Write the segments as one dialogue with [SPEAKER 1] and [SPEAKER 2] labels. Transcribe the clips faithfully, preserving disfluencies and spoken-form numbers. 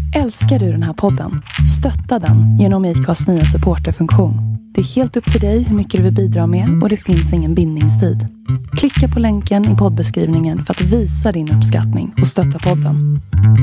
[SPEAKER 1] Älskar du den här podden? Stötta den genom ICAs nya supporterfunktion. Det är helt upp till dig hur mycket du vill bidra med och det finns ingen bindningstid. Klicka på länken i poddbeskrivningen för att visa din uppskattning och stötta podden.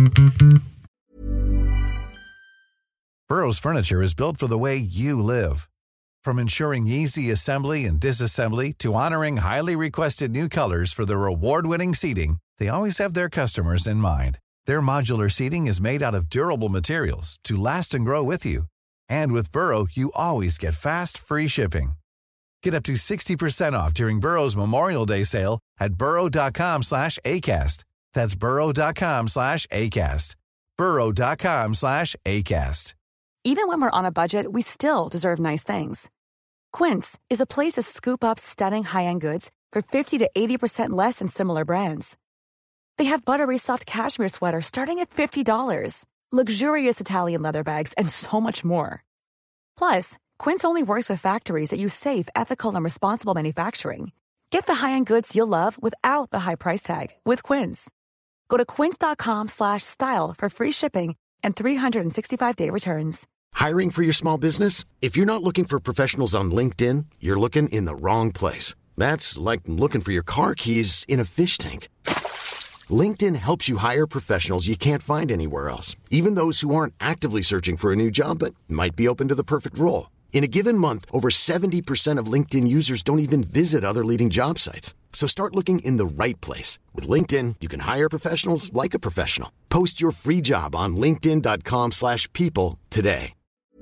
[SPEAKER 2] Burrow's furniture is built for the way you live. From ensuring easy assembly and disassembly to honoring highly requested new colors for their award-winning seating, they always have their customers in mind. Their modular seating is made out of durable materials to last and grow with you. And with Burrow, you always get fast, free shipping. Get up to sixty percent off during Burrow's Memorial Day sale at burrow.com slash ACAST. That's burrow.com slash ACAST. burrow.com slash ACAST.
[SPEAKER 3] Even when we're on a budget, we still deserve nice things. Quince is a place to scoop up stunning high-end goods for fifty to eighty percent less than similar brands. They have buttery soft cashmere sweaters starting at fifty dollars, luxurious Italian leather bags, and so much more. Plus, Quince only works with factories that use safe, ethical, and responsible manufacturing. Get the high-end goods you'll love without the high price tag with Quince. Go to quince.com slash style for free shipping and three sixty-five day returns.
[SPEAKER 4] Hiring for your small business? If you're not looking for professionals on LinkedIn, you're looking in the wrong place. That's like looking for your car keys in a fish tank. LinkedIn helps you hire professionals you can't find anywhere else, even those who aren't actively searching for a new job but might be open to the perfect role. In a given month, over seventy percent of LinkedIn users don't even visit other leading job sites. So start looking in the right place. With LinkedIn, you can hire professionals like a professional. Post your free job on linkedin.com slash people today.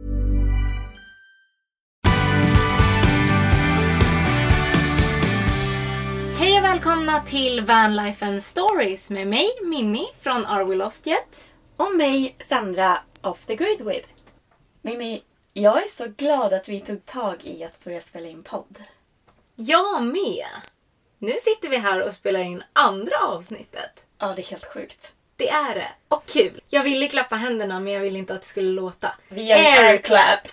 [SPEAKER 5] Hej och välkomna till Van Life and Stories med mig, Mimmi från Are We Lost Yet?
[SPEAKER 6] Och mig, Sandra, Off the Grid With. Mimmi, jag är så glad att vi tog tag i att börja spela in podd.
[SPEAKER 5] Jag med! Nu sitter vi här och spelar in andra avsnittet.
[SPEAKER 6] Ja, det är helt sjukt.
[SPEAKER 5] Det är det. Och kul. Jag ville klappa händerna men jag ville inte att det skulle låta.
[SPEAKER 6] Vi gör en air clap.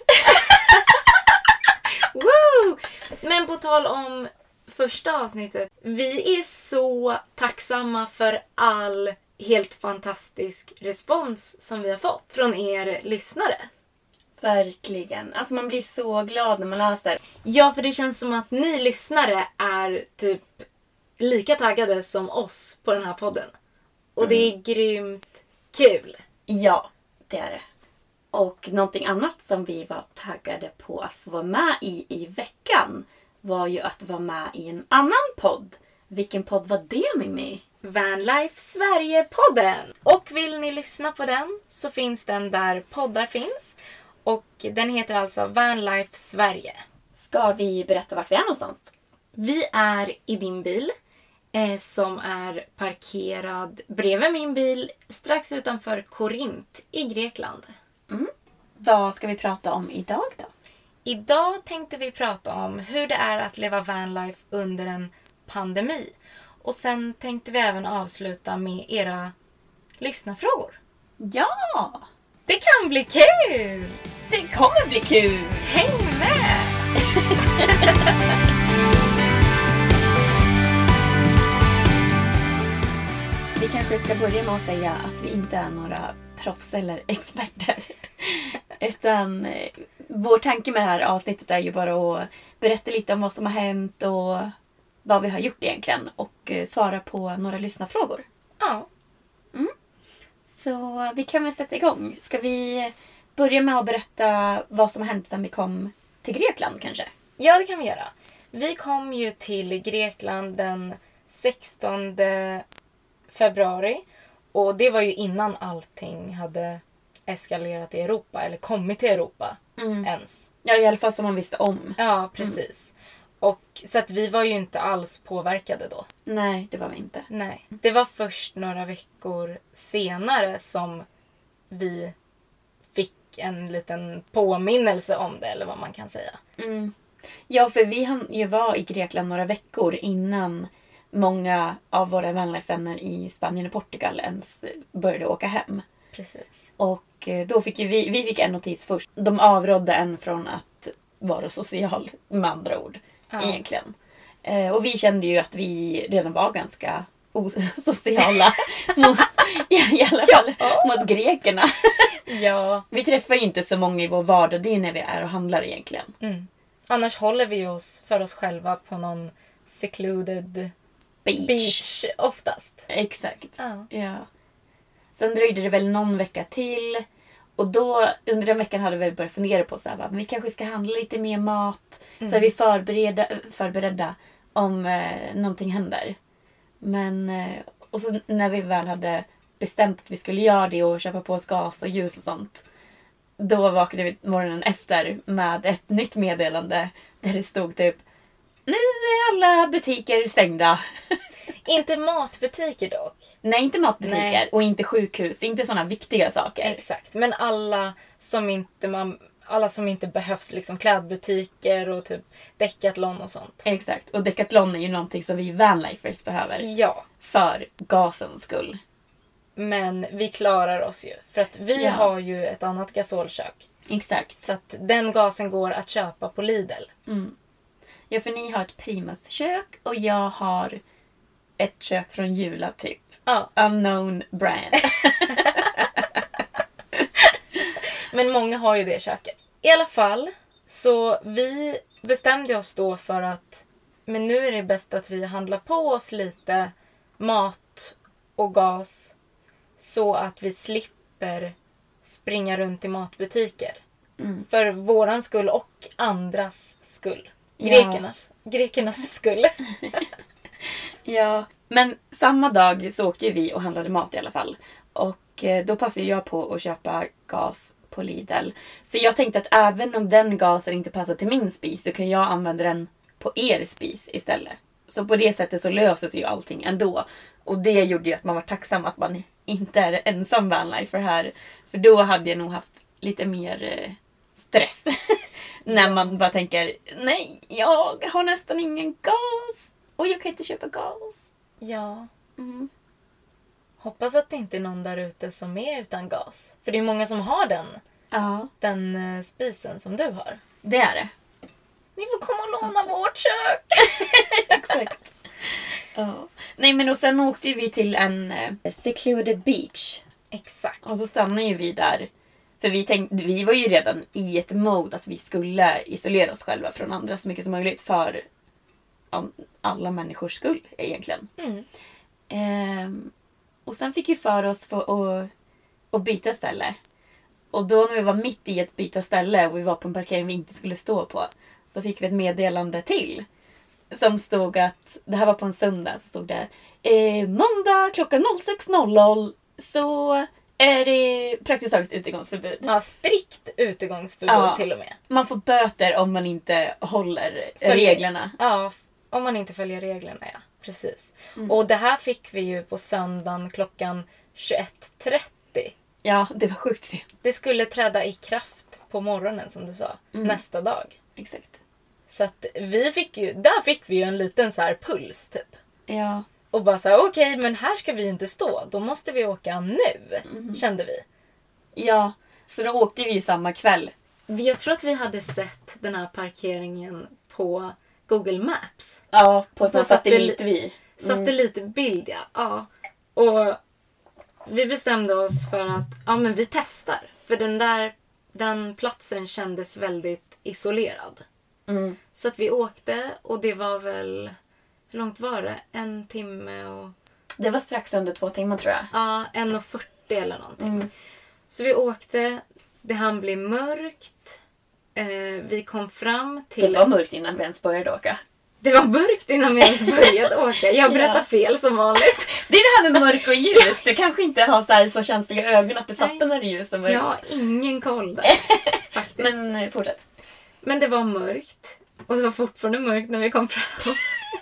[SPEAKER 5] Woo! Men på tal om första avsnittet. Vi är så tacksamma för all helt fantastisk respons som vi har fått från er lyssnare.
[SPEAKER 6] Verkligen. Alltså man blir så glad när man läser.
[SPEAKER 5] Ja, för det känns som att ni lyssnare är typ lika taggade som oss på den här podden. Och mm. det är grymt kul.
[SPEAKER 6] Ja, det är det. Och någonting annat som vi var taggade på att få vara med i i veckan var ju att vara med i en annan podd. Vilken podd var det, Mimmi?
[SPEAKER 5] Van Life Sverige-podden. Och vill ni lyssna på den så finns den där poddar finns. Och den heter alltså Van Life Sverige.
[SPEAKER 6] Ska vi berätta vart vi är någonstans?
[SPEAKER 5] Vi är i din bil eh, som är parkerad bredvid min bil strax utanför Korint i Grekland.
[SPEAKER 6] Mm. Vad ska vi prata om idag då?
[SPEAKER 5] Idag tänkte vi prata om hur det är att leva vanlife under en pandemi. Och sen tänkte vi även avsluta med era lyssnarfrågor.
[SPEAKER 6] Ja!
[SPEAKER 5] Det kan bli kul!
[SPEAKER 6] Det kommer bli kul!
[SPEAKER 5] Häng med!
[SPEAKER 6] Vi kanske ska börja med att säga att vi inte är några proffs eller experter. Utan vår tanke med det här avsnittet är ju bara att berätta lite om vad som har hänt och vad vi har gjort egentligen. Och svara på några lyssnarfrågor.
[SPEAKER 5] Ja.
[SPEAKER 6] Mm. Så vi kan väl sätta igång. Ska vi börja med att berätta vad som har hänt sedan vi kom till Grekland kanske?
[SPEAKER 5] Ja, det kan vi göra. Vi kom ju till Grekland den sextonde februari. Och det var ju innan allting hade eskalerat i Europa. Eller kommit till Europa
[SPEAKER 6] mm.
[SPEAKER 5] ens.
[SPEAKER 6] Ja, i alla fall som man visste om.
[SPEAKER 5] Ja, precis. Mm. Och så att vi var ju inte alls påverkade då.
[SPEAKER 6] Nej, det var vi inte.
[SPEAKER 5] Nej. Det var först några veckor senare som vi fick en liten påminnelse om det. Eller vad man kan säga.
[SPEAKER 6] Mm. Ja, för vi hann ju vara i Grekland några veckor innan många av våra vänner i Spanien och Portugal ens började åka hem.
[SPEAKER 5] Precis.
[SPEAKER 6] Och då fick ju vi, vi fick en notis först. De avrådde en från att vara social, med andra ord, ja. Egentligen. Eh, och vi kände ju att vi redan var ganska osociala mot, i alla fall ja. mot grekerna.
[SPEAKER 5] Ja.
[SPEAKER 6] Vi träffar ju inte så många i vår vardag, det är när vi är och handlar egentligen.
[SPEAKER 5] Mm. Annars håller vi oss för oss själva på någon secluded beach, beach oftast.
[SPEAKER 6] Exakt.
[SPEAKER 5] Ja.
[SPEAKER 6] Ja. Sen dröjde det väl någon vecka till. Och då, under den veckan hade vi börjat fundera på så här, va, vi kanske ska handla lite mer mat. Mm. Så är vi förberedda, förberedda om eh, någonting händer. Men, eh, och så när vi väl hade bestämt att vi skulle göra det och köpa på oss gas och ljus och sånt. Då vaknade vi morgonen efter med ett nytt meddelande där det stod typ, nu är alla butiker stängda.
[SPEAKER 5] Inte matbutiker dock.
[SPEAKER 6] Nej, inte matbutiker.
[SPEAKER 5] Nej.
[SPEAKER 6] Och inte sjukhus. Inte sådana viktiga saker.
[SPEAKER 5] Exakt. Men alla som inte, man, alla som inte behövs, liksom klädbutiker och typ Decathlon och sånt.
[SPEAKER 6] Exakt. Och Decathlon är ju någonting som vi vanlifers behöver.
[SPEAKER 5] Ja.
[SPEAKER 6] För gasens skull.
[SPEAKER 5] Men vi klarar oss ju. För att vi ja. har ju ett annat gasolkök.
[SPEAKER 6] Exakt.
[SPEAKER 5] Så att den gasen går att köpa på Lidl.
[SPEAKER 6] Mm. Ja, för ni har ett Primus-kök och jag har ett kök från Jula typ.
[SPEAKER 5] Ja.
[SPEAKER 6] Unknown brand.
[SPEAKER 5] Men många har ju det köket. I alla fall, så vi bestämde oss då för att men nu är det bäst att vi handlar på oss lite mat och gas så att vi slipper springa runt i matbutiker. Mm. För våran skull och andras skull. Grekernas, ja. grekernas skull.
[SPEAKER 6] Ja, men samma dag så åkte vi och handlade mat i alla fall. Och då passade jag på att köpa gas på Lidl. För jag tänkte att även om den gasen inte passar till min spis så kan jag använda den på er spis istället. Så på det sättet så löser sig ju allting ändå. Och det gjorde ju att man var tacksam att man inte är ensam vanlifer här. För då hade jag nog haft lite mer stress. När man bara tänker, nej, jag har nästan ingen gas. Och jag kan inte köpa gas.
[SPEAKER 5] Ja.
[SPEAKER 6] Mm.
[SPEAKER 5] Hoppas att det inte är någon där ute som är utan gas. För det är många som har den.
[SPEAKER 6] Ja.
[SPEAKER 5] Den uh, spisen som du har.
[SPEAKER 6] Det är det.
[SPEAKER 5] Ni får komma och låna vårt kök.
[SPEAKER 6] Exakt. Ja. Nej, men och sen åkte vi till en uh, secluded beach.
[SPEAKER 5] Exakt.
[SPEAKER 6] Och så stannade ju vi där. För vi tänkte, vi var ju redan i ett mode att vi skulle isolera oss själva från andra så mycket som möjligt för um, alla människors skull egentligen.
[SPEAKER 5] Mm.
[SPEAKER 6] Um, och sen fick vi för oss för att, att byta ställe. Och då när vi var mitt i ett byta ställe och vi var på en parkering vi inte skulle stå på, så fick vi ett meddelande till. Som stod att, det här var på en söndag, så stod det eh, måndag klockan sex noll noll så är det praktiskt taget utegångsförbud.
[SPEAKER 5] Ja, strikt utegångsförbud ja, till och med.
[SPEAKER 6] Man får böter om man inte håller
[SPEAKER 5] Följer,
[SPEAKER 6] reglerna.
[SPEAKER 5] Ja, om man inte följer reglerna, ja. Precis.
[SPEAKER 6] Mm.
[SPEAKER 5] Och det här fick vi ju på söndagen klockan tjugoett trettio.
[SPEAKER 6] Ja, det var sjukt sent.
[SPEAKER 5] Det skulle träda i kraft på morgonen som du sa. Mm. Nästa dag.
[SPEAKER 6] Exakt.
[SPEAKER 5] Så att vi fick ju, där fick vi ju en liten så här puls typ.
[SPEAKER 6] Ja.
[SPEAKER 5] Och bara så här, okej, okay, men här ska vi inte stå. Då måste vi åka nu, mm. kände vi.
[SPEAKER 6] Ja, så då åkte vi ju samma kväll.
[SPEAKER 5] Jag tror att vi hade sett den här parkeringen på Google Maps.
[SPEAKER 6] Ja, på, på satellitvi.
[SPEAKER 5] Mm. Satellitbild, ja. ja. Och vi bestämde oss för att ja, men vi testar. För den där den platsen kändes väldigt isolerad.
[SPEAKER 6] Mm.
[SPEAKER 5] Så att vi åkte och det var väl... Hur långt var det? En timme och...
[SPEAKER 6] Det var strax under två timmar tror jag.
[SPEAKER 5] Ja, en och fyrtio eller någonting.
[SPEAKER 6] Mm.
[SPEAKER 5] Så vi åkte. Det hann bli mörkt. Eh, vi kom fram till...
[SPEAKER 6] Det var mörkt innan vi ens började åka.
[SPEAKER 5] Det var mörkt innan vi ens började åka. Jag berättar ja. fel som vanligt.
[SPEAKER 6] Det är det här med mörk och ljus. Du kanske inte har så, här så känsliga ögon att du fattar Nej. När det är ljust och mörkt.
[SPEAKER 5] Jag har ingen koll där, faktiskt.
[SPEAKER 6] Men fortsätt.
[SPEAKER 5] Men det var mörkt. Och det var fortfarande mörkt när vi kom fram.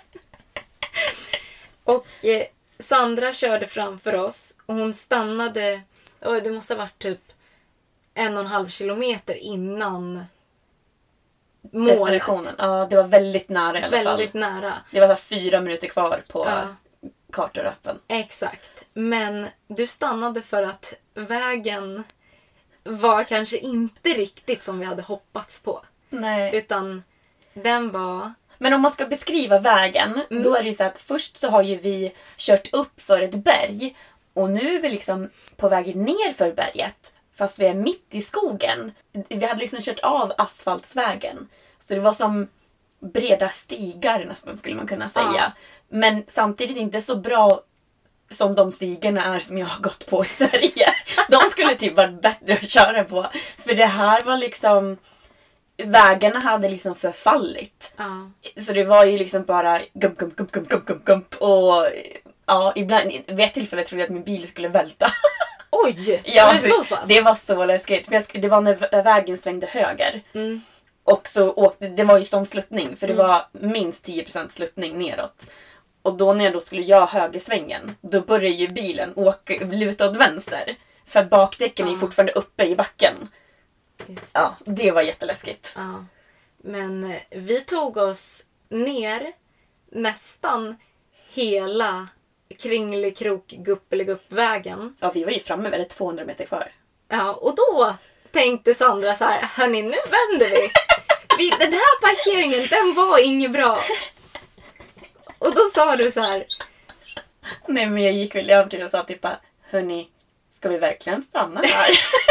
[SPEAKER 5] Och eh, Sandra körde framför oss. Och hon stannade... Oh, det måste ha varit typ en och en halv kilometer innan målet.
[SPEAKER 6] Ja, det var väldigt nära i alla
[SPEAKER 5] väldigt
[SPEAKER 6] fall.
[SPEAKER 5] Väldigt nära.
[SPEAKER 6] Det var fyra minuter kvar på
[SPEAKER 5] ja.
[SPEAKER 6] kartorappen.
[SPEAKER 5] Exakt. Men du stannade för att vägen var kanske inte riktigt som vi hade hoppats på.
[SPEAKER 6] Nej.
[SPEAKER 5] Utan den var
[SPEAKER 6] Men om man ska beskriva vägen, mm. då är det ju så att först så har ju vi kört upp för ett berg. Och nu är vi liksom på väg ner för berget. Fast vi är mitt i skogen. Vi hade liksom kört av asfaltsvägen. Så det var som breda stigar nästan, skulle man kunna säga. Ja. Men samtidigt inte så bra som de stigarna är som jag har gått på i Sverige. De skulle typ vara bättre att köra på. För det här var liksom... Vägarna hade liksom förfallit. Ja. Så det var ju liksom bara gump, gump, gump, gump, gump, gump. Och ja, ibland, vid ett tillfälle trodde jag att min bil skulle välta.
[SPEAKER 5] Oj,
[SPEAKER 6] ja,
[SPEAKER 5] var det så pass?
[SPEAKER 6] Det var så läskigt. För jag, det var när vägen svängde höger.
[SPEAKER 5] Mm.
[SPEAKER 6] Och så åkte, det var ju som sluttning. För det mm. var minst tio procent sluttning neråt. Och då när jag då skulle göra högersvängen, då började ju bilen åka, luta åt vänster. För bakdäcken ja. är fortfarande uppe i backen. Just det. Ja, det var jätteläskigt.
[SPEAKER 5] Ja. Men vi tog oss ner nästan hela kringelikrok guppeligupp-vägen.
[SPEAKER 6] Ja, vi var ju framme med det tvåhundra meter kvar.
[SPEAKER 5] Ja, och då tänkte Sandra så här: hörni, nu vänder vi. vi den här parkeringen, den var inget bra. Och då sa du så här:
[SPEAKER 6] nej, men jag gick väl över till och sa typ: hörni, ska vi verkligen stanna här?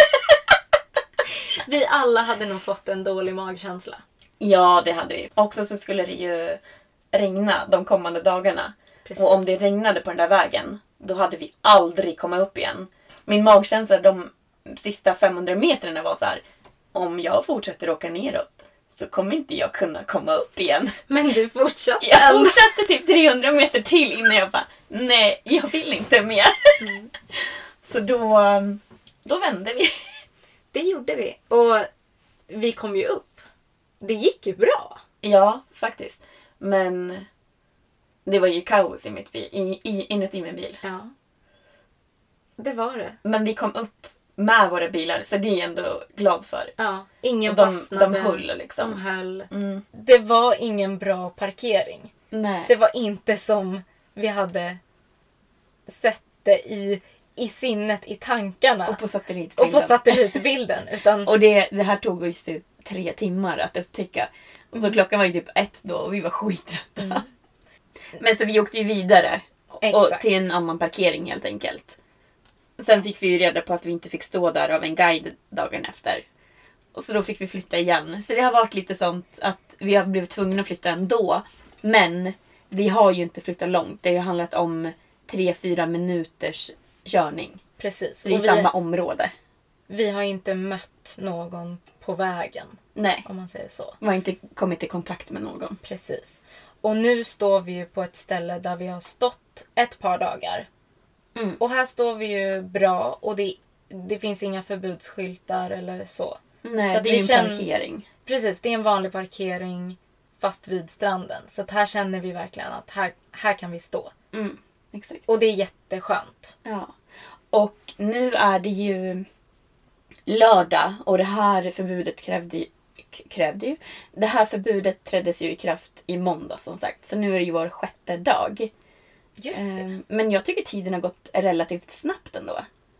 [SPEAKER 5] Vi alla hade nog fått en dålig magkänsla.
[SPEAKER 6] Ja, det hade vi. Också så skulle det ju regna de kommande dagarna. Precis. Och om det regnade på den där vägen, då hade vi aldrig kommit upp igen. Min magkänsla de sista femhundra metrarna var så här: om jag fortsätter åka neråt så kommer inte jag kunna komma upp igen.
[SPEAKER 5] Men du fortsatte.
[SPEAKER 6] Jag fortsatte typ trehundra meter till innan jag bara, nej, jag vill inte mer. Mm. Så då, då vände vi.
[SPEAKER 5] Det gjorde vi. Och vi kom ju upp. Det gick ju bra.
[SPEAKER 6] Ja, faktiskt. Men det var ju kaos i mitt bil, i, i, inuti min bil.
[SPEAKER 5] Ja. Det var det.
[SPEAKER 6] Men vi kom upp med våra bilar, så det är jag ändå glad för.
[SPEAKER 5] Ja, ingen
[SPEAKER 6] de,
[SPEAKER 5] fastnade.
[SPEAKER 6] De höll liksom.
[SPEAKER 5] De höll.
[SPEAKER 6] Mm.
[SPEAKER 5] Det var ingen bra parkering.
[SPEAKER 6] Nej.
[SPEAKER 5] Det var inte som vi hade sett det i, i sinnet, i tankarna.
[SPEAKER 6] Och på satellitbilden.
[SPEAKER 5] Och på satellitbilden. Utan...
[SPEAKER 6] och det, det här tog oss ju tre timmar att upptäcka. Och så mm. klockan var ju typ ett då och vi var skiträtta. Mm. Men så vi åkte ju vidare. Och till en annan parkering helt enkelt. Sen fick vi ju reda på att vi inte fick stå där av en guide dagen efter. Och så då fick vi flytta igen. Så det har varit lite sånt att vi har blivit tvungna att flytta ändå. Men vi har ju inte flyttat långt. Det har ju handlat om tre fyra minuters körning.
[SPEAKER 5] Precis.
[SPEAKER 6] Så det är
[SPEAKER 5] och
[SPEAKER 6] samma
[SPEAKER 5] vi,
[SPEAKER 6] område.
[SPEAKER 5] Vi har inte mött någon på vägen.
[SPEAKER 6] Nej.
[SPEAKER 5] Om man säger så.
[SPEAKER 6] Vi har inte kommit i kontakt med någon.
[SPEAKER 5] Precis. Och nu står vi ju på ett ställe där vi har stått ett par dagar. Mm. Och här står vi ju bra. Och det, det finns inga förbudsskyltar eller så.
[SPEAKER 6] Nej,
[SPEAKER 5] så
[SPEAKER 6] det är ju en känner, parkering.
[SPEAKER 5] Precis, det är en vanlig parkering fast vid stranden. Så att här känner vi verkligen att här, här kan vi stå.
[SPEAKER 6] Mm, exakt.
[SPEAKER 5] Och det är jätteskönt.
[SPEAKER 6] Ja. Och nu är det ju lördag. Och det här förbudet krävde ju, krävde ju. Det här förbudet träddes ju i kraft i måndag som sagt. Så nu är det ju vår sjätte dag.
[SPEAKER 5] Just det.
[SPEAKER 6] Men jag tycker tiden har gått relativt snabbt ändå.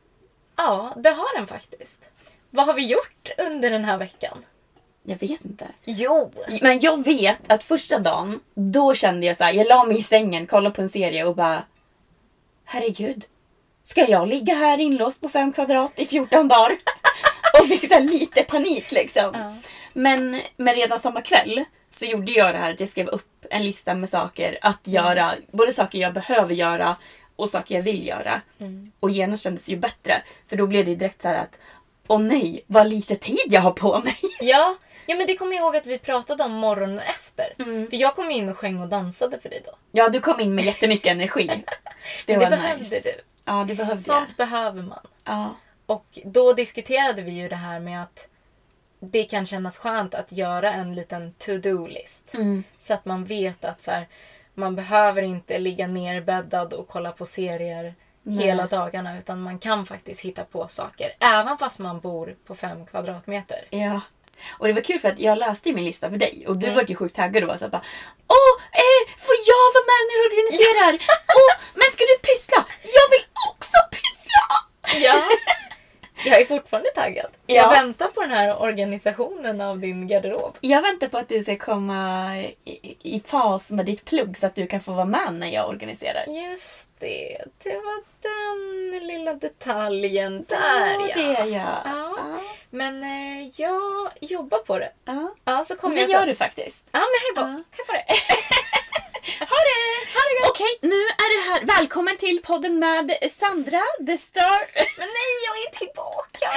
[SPEAKER 5] Ja, det har den faktiskt. Vad har vi gjort under den här veckan?
[SPEAKER 6] Jag vet inte.
[SPEAKER 5] Jo.
[SPEAKER 6] Men jag vet att första dagen, då kände jag så här, jag la mig i sängen, kollade på en serie och bara, herregud, ska jag ligga här inlåst på fem kvadrat i fjorton dagar? Och fick så här lite panik liksom. Ja. Men, men redan samma kväll så gjorde jag det här att jag skrev upp en lista med saker att göra. Mm. Både saker jag behöver göra och saker jag vill göra. Mm. Och genast kändes det ju bättre. För då blev det direkt så här att, åh nej, vad lite tid jag har på mig.
[SPEAKER 5] Ja, ja men det kommer jag ihåg att vi pratade om morgonen efter.
[SPEAKER 6] Mm.
[SPEAKER 5] För jag kom in och sjöng och dansade för dig då.
[SPEAKER 6] Ja, du kom in med jättemycket energi.
[SPEAKER 5] Det, men det behövde nice. Du.
[SPEAKER 6] Ja, det behövde
[SPEAKER 5] Sånt
[SPEAKER 6] jag.
[SPEAKER 5] behöver man.
[SPEAKER 6] Ja.
[SPEAKER 5] Och då diskuterade vi ju det här med att det kan kännas skönt att göra en liten to-do-list.
[SPEAKER 6] Mm.
[SPEAKER 5] Så att man vet att så här, man behöver inte ligga nerbäddad och kolla på serier Nej. hela dagarna. Utan man kan faktiskt hitta på saker. Även fast man bor på fem kvadratmeter.
[SPEAKER 6] Ja. Och det var kul för att jag läste min lista för dig. Och du mm. var ju sjukt taggad och var så bara, åh, eh, får jag vara med när du organiserar? Åh, men ska du pyssla? Jag vill också pyssla!
[SPEAKER 5] Ja. Jag är fortfarande taggad.
[SPEAKER 6] Ja.
[SPEAKER 5] Jag väntar på den här organisationen av din garderob.
[SPEAKER 6] Jag väntar på att du ska komma i, i fas med ditt plugg så att du kan få vara med när jag organiserar.
[SPEAKER 5] Just det, det var den lilla detaljen där,
[SPEAKER 6] Ja,
[SPEAKER 5] ja.
[SPEAKER 6] det är jag.
[SPEAKER 5] Ja.
[SPEAKER 6] Ja.
[SPEAKER 5] Men eh, jag jobbar på det.
[SPEAKER 6] Ja.
[SPEAKER 5] Ja, så kommer
[SPEAKER 6] Det
[SPEAKER 5] jag
[SPEAKER 6] gör
[SPEAKER 5] sen.
[SPEAKER 6] du faktiskt.
[SPEAKER 5] Ja, men hej på,
[SPEAKER 6] Ja.
[SPEAKER 5] hej på det.
[SPEAKER 6] Ha det! Ha det Okej, nu är det här. Välkommen till podden med Sandra, The Star.
[SPEAKER 5] Men nej, jag är tillbaka!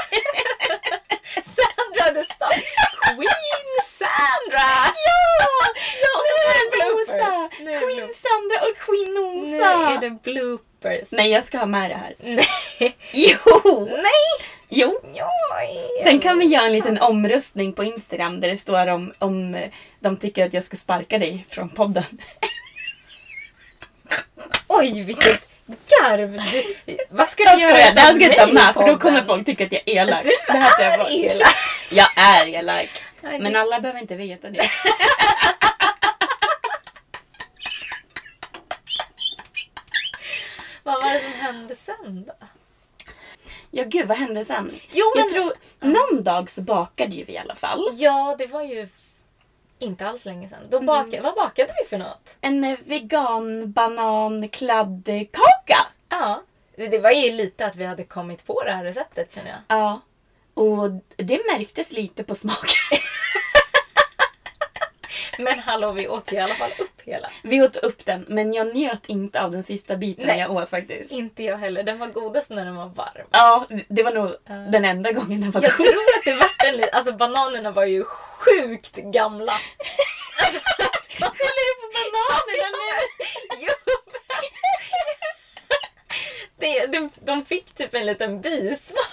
[SPEAKER 5] Sandra the Star. Queen Sandra!
[SPEAKER 6] Ja! Ja, och så
[SPEAKER 5] Nu är
[SPEAKER 6] tar
[SPEAKER 5] det
[SPEAKER 6] jag Nosa.
[SPEAKER 5] bloopers. Nu är det
[SPEAKER 6] Queen
[SPEAKER 5] bloopers.
[SPEAKER 6] Sandra och Queen
[SPEAKER 5] Nu
[SPEAKER 6] Nosa.
[SPEAKER 5] är det bloopers.
[SPEAKER 6] Nej, jag ska ha med det här.
[SPEAKER 5] Nej.
[SPEAKER 6] Jo!
[SPEAKER 5] Nej!
[SPEAKER 6] Jo.
[SPEAKER 5] Jag är...
[SPEAKER 6] Sen kan vi göra en liten omröstning på Instagram där det står om, om de tycker att jag ska sparka dig från podden.
[SPEAKER 5] Oj, vilket garv! Du, vad ska
[SPEAKER 6] Jag
[SPEAKER 5] du
[SPEAKER 6] skojar,
[SPEAKER 5] göra
[SPEAKER 6] det här ska jag ta
[SPEAKER 5] mig i
[SPEAKER 6] med för då
[SPEAKER 5] podden?
[SPEAKER 6] kommer folk tycka att jag är elak.
[SPEAKER 5] Du
[SPEAKER 6] Det här tar jag
[SPEAKER 5] är
[SPEAKER 6] bort.
[SPEAKER 5] elak.
[SPEAKER 6] Jag är elak.
[SPEAKER 5] Nej,
[SPEAKER 6] Men
[SPEAKER 5] det-
[SPEAKER 6] alla behöver inte veta det.
[SPEAKER 5] Vad var det som hände sen då?
[SPEAKER 6] Ja, gud, vad hände sen?
[SPEAKER 5] Jo,
[SPEAKER 6] Jag
[SPEAKER 5] men-
[SPEAKER 6] tror, någon dag så bakade ju vi i alla fall.
[SPEAKER 5] Ja, det var ju inte alls länge sedan. Då baka... Vad bakade vi för något?
[SPEAKER 6] En eh, vegan banan kladdkaka.
[SPEAKER 5] Ja, det var ju lite att vi hade kommit på det här receptet, känner jag.
[SPEAKER 6] Ja. Och det märktes lite på smaken.
[SPEAKER 5] Men hallå, vi åt ju i alla fall upp hela.
[SPEAKER 6] Vi åt upp den, men jag njöt inte av den sista biten
[SPEAKER 5] Nej.
[SPEAKER 6] jag åt faktiskt.
[SPEAKER 5] Inte jag heller. Den var godast när den var varm.
[SPEAKER 6] Ja, det var nog den enda gången den var
[SPEAKER 5] Jag
[SPEAKER 6] god.
[SPEAKER 5] tror att det var en lite... Alltså bananerna var ju sjukt gamla. Alltså,
[SPEAKER 6] Skyller du på bananerna nu?
[SPEAKER 5] Jo, det, de, de fick typ en liten bismak.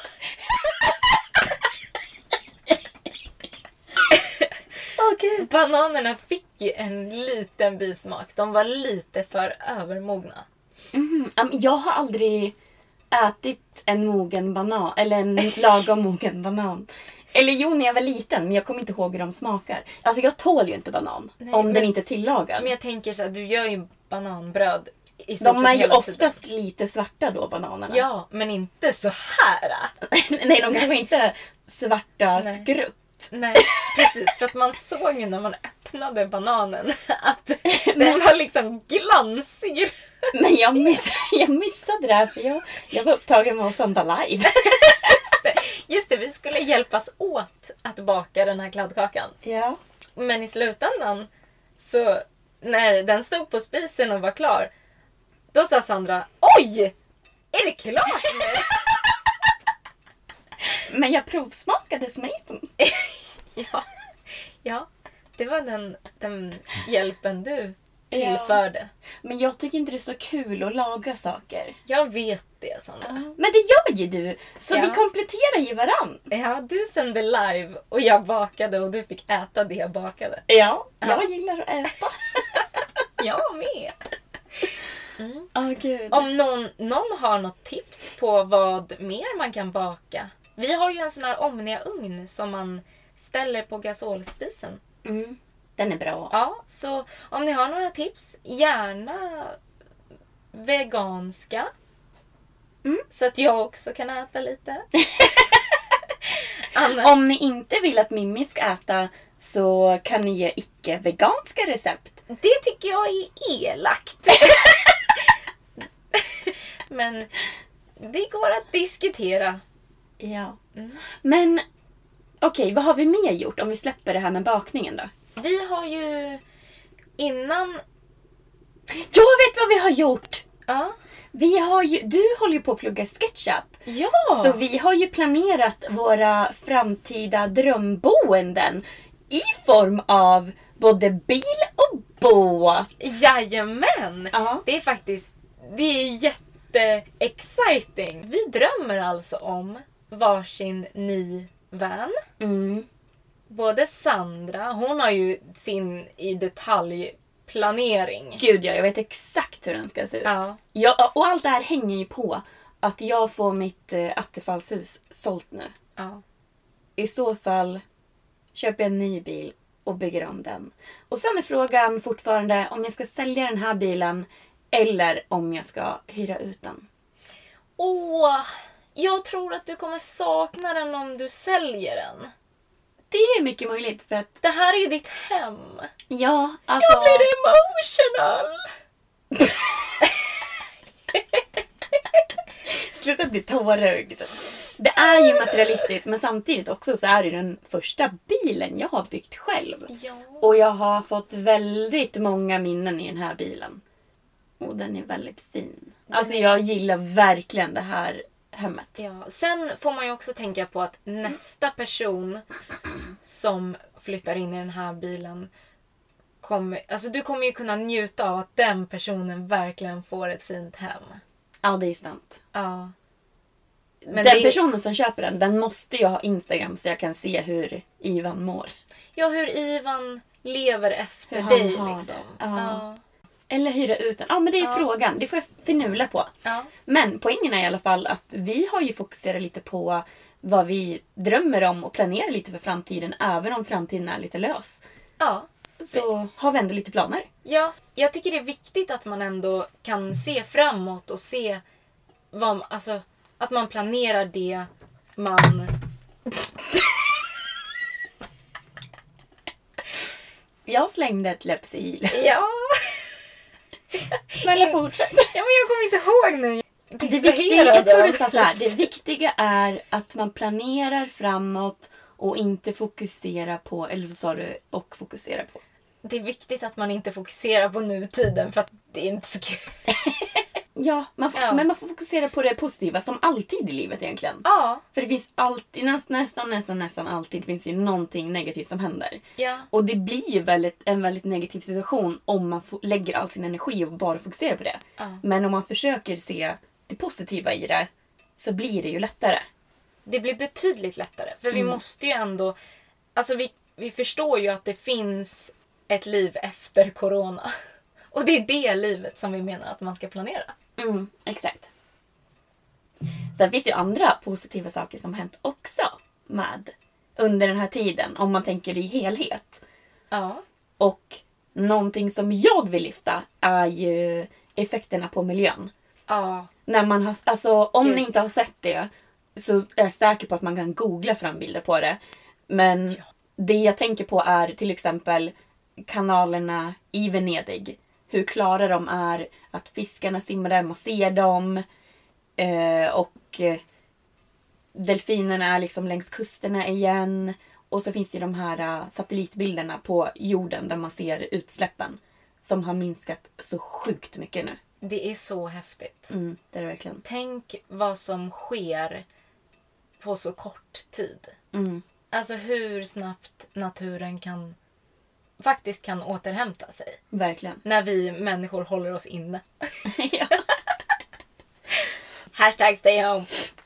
[SPEAKER 6] Åh gud.
[SPEAKER 5] Bananerna fick ju en liten bismak. De var lite för övermogna.
[SPEAKER 6] Mm, um, jag har aldrig ätit en mogen banan, eller en lagom mogen banan. Eller jo, när jag var liten, men jag kommer inte ihåg hur de smakar. Alltså jag tål ju inte banan,
[SPEAKER 5] Nej,
[SPEAKER 6] om
[SPEAKER 5] men-
[SPEAKER 6] den inte är tillagad.
[SPEAKER 5] Men jag tänker så här, du gör ju bananbröd i stort
[SPEAKER 6] De
[SPEAKER 5] sett
[SPEAKER 6] är ju
[SPEAKER 5] hela tiden.
[SPEAKER 6] oftast lite svarta då, bananerna.
[SPEAKER 5] Ja, men inte så här.
[SPEAKER 6] Nej, de kanske inte är svarta
[SPEAKER 5] Nej.
[SPEAKER 6] skrutt.
[SPEAKER 5] Nej, precis. För att man såg ju när man öppnade bananen att den var liksom glansig.
[SPEAKER 6] Men jag, miss, jag missade det här för jag, jag var upptagen med att sända live.
[SPEAKER 5] Just det, just det, vi skulle hjälpas åt att baka den här kladdkakan.
[SPEAKER 6] Ja.
[SPEAKER 5] Men i slutändan, så när den stod på spisen och var klar, då sa Sandra, oj! Är det klart nu?
[SPEAKER 6] Men jag provsmakade smeten.
[SPEAKER 5] Ja, ja, det var den, den hjälpen du tillförde.
[SPEAKER 6] Men jag tycker inte det är så kul att laga saker.
[SPEAKER 5] Jag vet det, Sandra.
[SPEAKER 6] Men det gör ju du. Så
[SPEAKER 5] Ja.
[SPEAKER 6] vi kompletterar ju varann.
[SPEAKER 5] Ja, du sände live och jag bakade och du fick äta det jag bakade.
[SPEAKER 6] Ja, jag
[SPEAKER 5] Ja.
[SPEAKER 6] gillar att äta.
[SPEAKER 5] Jag med.
[SPEAKER 6] Åh gud.
[SPEAKER 5] Om någon, någon har något tips på vad mer man kan baka. Vi har ju en sån här Omnia-ugn som man ställer på gasolspisen.
[SPEAKER 6] Mm. Den är bra.
[SPEAKER 5] Ja, så om ni har några tips, gärna veganska.
[SPEAKER 6] Mm.
[SPEAKER 5] Så att jag också kan äta lite. Annars,
[SPEAKER 6] Om ni inte vill att Mimmi ska äta så kan ni ge icke-veganska recept.
[SPEAKER 5] det tycker jag är elakt. Men det går att diskutera.
[SPEAKER 6] Ja.
[SPEAKER 5] Mm.
[SPEAKER 6] Men okej, vad har vi mer gjort om vi släpper det här med bakningen då?
[SPEAKER 5] Vi har ju innan...
[SPEAKER 6] Jag vet vad vi har gjort!
[SPEAKER 5] Ja.
[SPEAKER 6] Vi har ju, du håller ju på att plugga SketchUp.
[SPEAKER 5] Ja!
[SPEAKER 6] Så vi har ju planerat våra framtida drömboenden i form av både bil och båt.
[SPEAKER 5] Jajamän!
[SPEAKER 6] Ja.
[SPEAKER 5] Det är faktiskt... Det är jätte-exciting. Vi drömmer alltså om varsin ny van.
[SPEAKER 6] Mm.
[SPEAKER 5] Både Sandra, hon har ju sin i detaljplanering.
[SPEAKER 6] Gud ja, jag vet exakt hur den ska se ut.
[SPEAKER 5] Ja.
[SPEAKER 6] Ja, och allt det här hänger ju på att jag får mitt eh, attefallshus sålt nu.
[SPEAKER 5] Ja.
[SPEAKER 6] I så fall köper jag en ny bil och bygger om den. Och sen är frågan fortfarande om jag ska sälja den här bilen eller om jag ska hyra ut den.
[SPEAKER 5] Åh, Jag tror att du kommer sakna den om du säljer den.
[SPEAKER 6] Det är mycket möjligt för att...
[SPEAKER 5] Det här är ju ditt hem.
[SPEAKER 6] Ja, alltså...
[SPEAKER 5] Jag blir emotional.
[SPEAKER 6] Sluta bli tårögd. Det är ju materialistiskt, men samtidigt också så är det den första bilen jag har byggt själv.
[SPEAKER 5] Ja.
[SPEAKER 6] Och jag har fått väldigt många minnen i den här bilen. Och den är väldigt fin. Alltså jag gillar verkligen det här hemmet.
[SPEAKER 5] Ja. Sen får man ju också tänka på att nästa person som flyttar in i den här bilen kommer, alltså du kommer ju kunna njuta av att den personen verkligen får ett fint hem.
[SPEAKER 6] Ja, det är sant.
[SPEAKER 5] Ja. Men
[SPEAKER 6] den
[SPEAKER 5] det...
[SPEAKER 6] personen som köper den, den måste ju ha Instagram så jag kan se hur Ivan mår.
[SPEAKER 5] Ja, hur Ivan lever efter
[SPEAKER 6] hur
[SPEAKER 5] dig
[SPEAKER 6] han har
[SPEAKER 5] liksom.
[SPEAKER 6] det. Ja.
[SPEAKER 5] Ja.
[SPEAKER 6] Eller hyra ut den. Ja, men det är
[SPEAKER 5] Ja.
[SPEAKER 6] frågan. Det får jag finula på.
[SPEAKER 5] Ja.
[SPEAKER 6] Men poängen är i alla fall att vi har ju fokuserat lite på vad vi drömmer om och planerar lite för framtiden. Även om framtiden är lite lös.
[SPEAKER 5] Ja.
[SPEAKER 6] Så har vi ändå lite planer.
[SPEAKER 5] Ja, jag tycker det är viktigt att man ändå kan se framåt och se vad, alltså, att man planerar det man...
[SPEAKER 6] Jag slängde ett läppsil.
[SPEAKER 5] Ja.
[SPEAKER 6] Snälla fortsätt.
[SPEAKER 5] Ja, men jag kommer inte ihåg nu.
[SPEAKER 6] Det viktiga, jag tror du sa så här, det viktiga är att man planerar framåt och inte fokuserar på, eller så sa du, och fokusera på.
[SPEAKER 5] Det är viktigt att man inte fokuserar på nutiden för att det är inte så kul.
[SPEAKER 6] Ja, man får,
[SPEAKER 5] Ja.
[SPEAKER 6] men man får fokusera på det positiva som alltid i livet egentligen.
[SPEAKER 5] Ja.
[SPEAKER 6] För det finns alltid, nästan, nästan, nästan, nästan alltid finns ju någonting negativt som händer.
[SPEAKER 5] Ja.
[SPEAKER 6] Och det blir ju väldigt, en väldigt negativ situation om man f- lägger all sin energi och bara fokuserar på det.
[SPEAKER 5] Ja.
[SPEAKER 6] Men om man försöker se det positiva i det så blir det ju lättare.
[SPEAKER 5] Det blir betydligt lättare. För vi måste ju ändå... Alltså vi, vi förstår ju att det finns ett liv efter corona. Och det är det livet som vi menar att man ska planera.
[SPEAKER 6] Mm, exakt. Sen finns det ju andra positiva saker som hänt också med under den här tiden. Om man tänker i helhet.
[SPEAKER 5] Ja.
[SPEAKER 6] Och någonting som jag vill lyfta är ju effekterna på miljön.
[SPEAKER 5] Ja.
[SPEAKER 6] När man har, alltså, om
[SPEAKER 5] Gud.
[SPEAKER 6] ni inte har sett det så är jag säker på att man kan googla fram bilder på det. Men
[SPEAKER 5] Ja.
[SPEAKER 6] det jag tänker på är till exempel kanalerna i Venedig. Hur klara de är, att fiskarna simmar där, man ser dem. Eh, och eh, delfinerna är liksom längs kusterna igen. Och så finns det de här uh, satellitbilderna på jorden där man ser utsläppen. Som har minskat så sjukt mycket nu.
[SPEAKER 5] Det är så häftigt.
[SPEAKER 6] Mm, det är det verkligen.
[SPEAKER 5] Tänk vad som sker på så kort tid.
[SPEAKER 6] Mm.
[SPEAKER 5] Alltså hur snabbt naturen kan faktiskt kan återhämta sig.
[SPEAKER 6] Verkligen.
[SPEAKER 5] När vi människor håller oss inne.
[SPEAKER 6] Ja.
[SPEAKER 5] Hashtag stay home.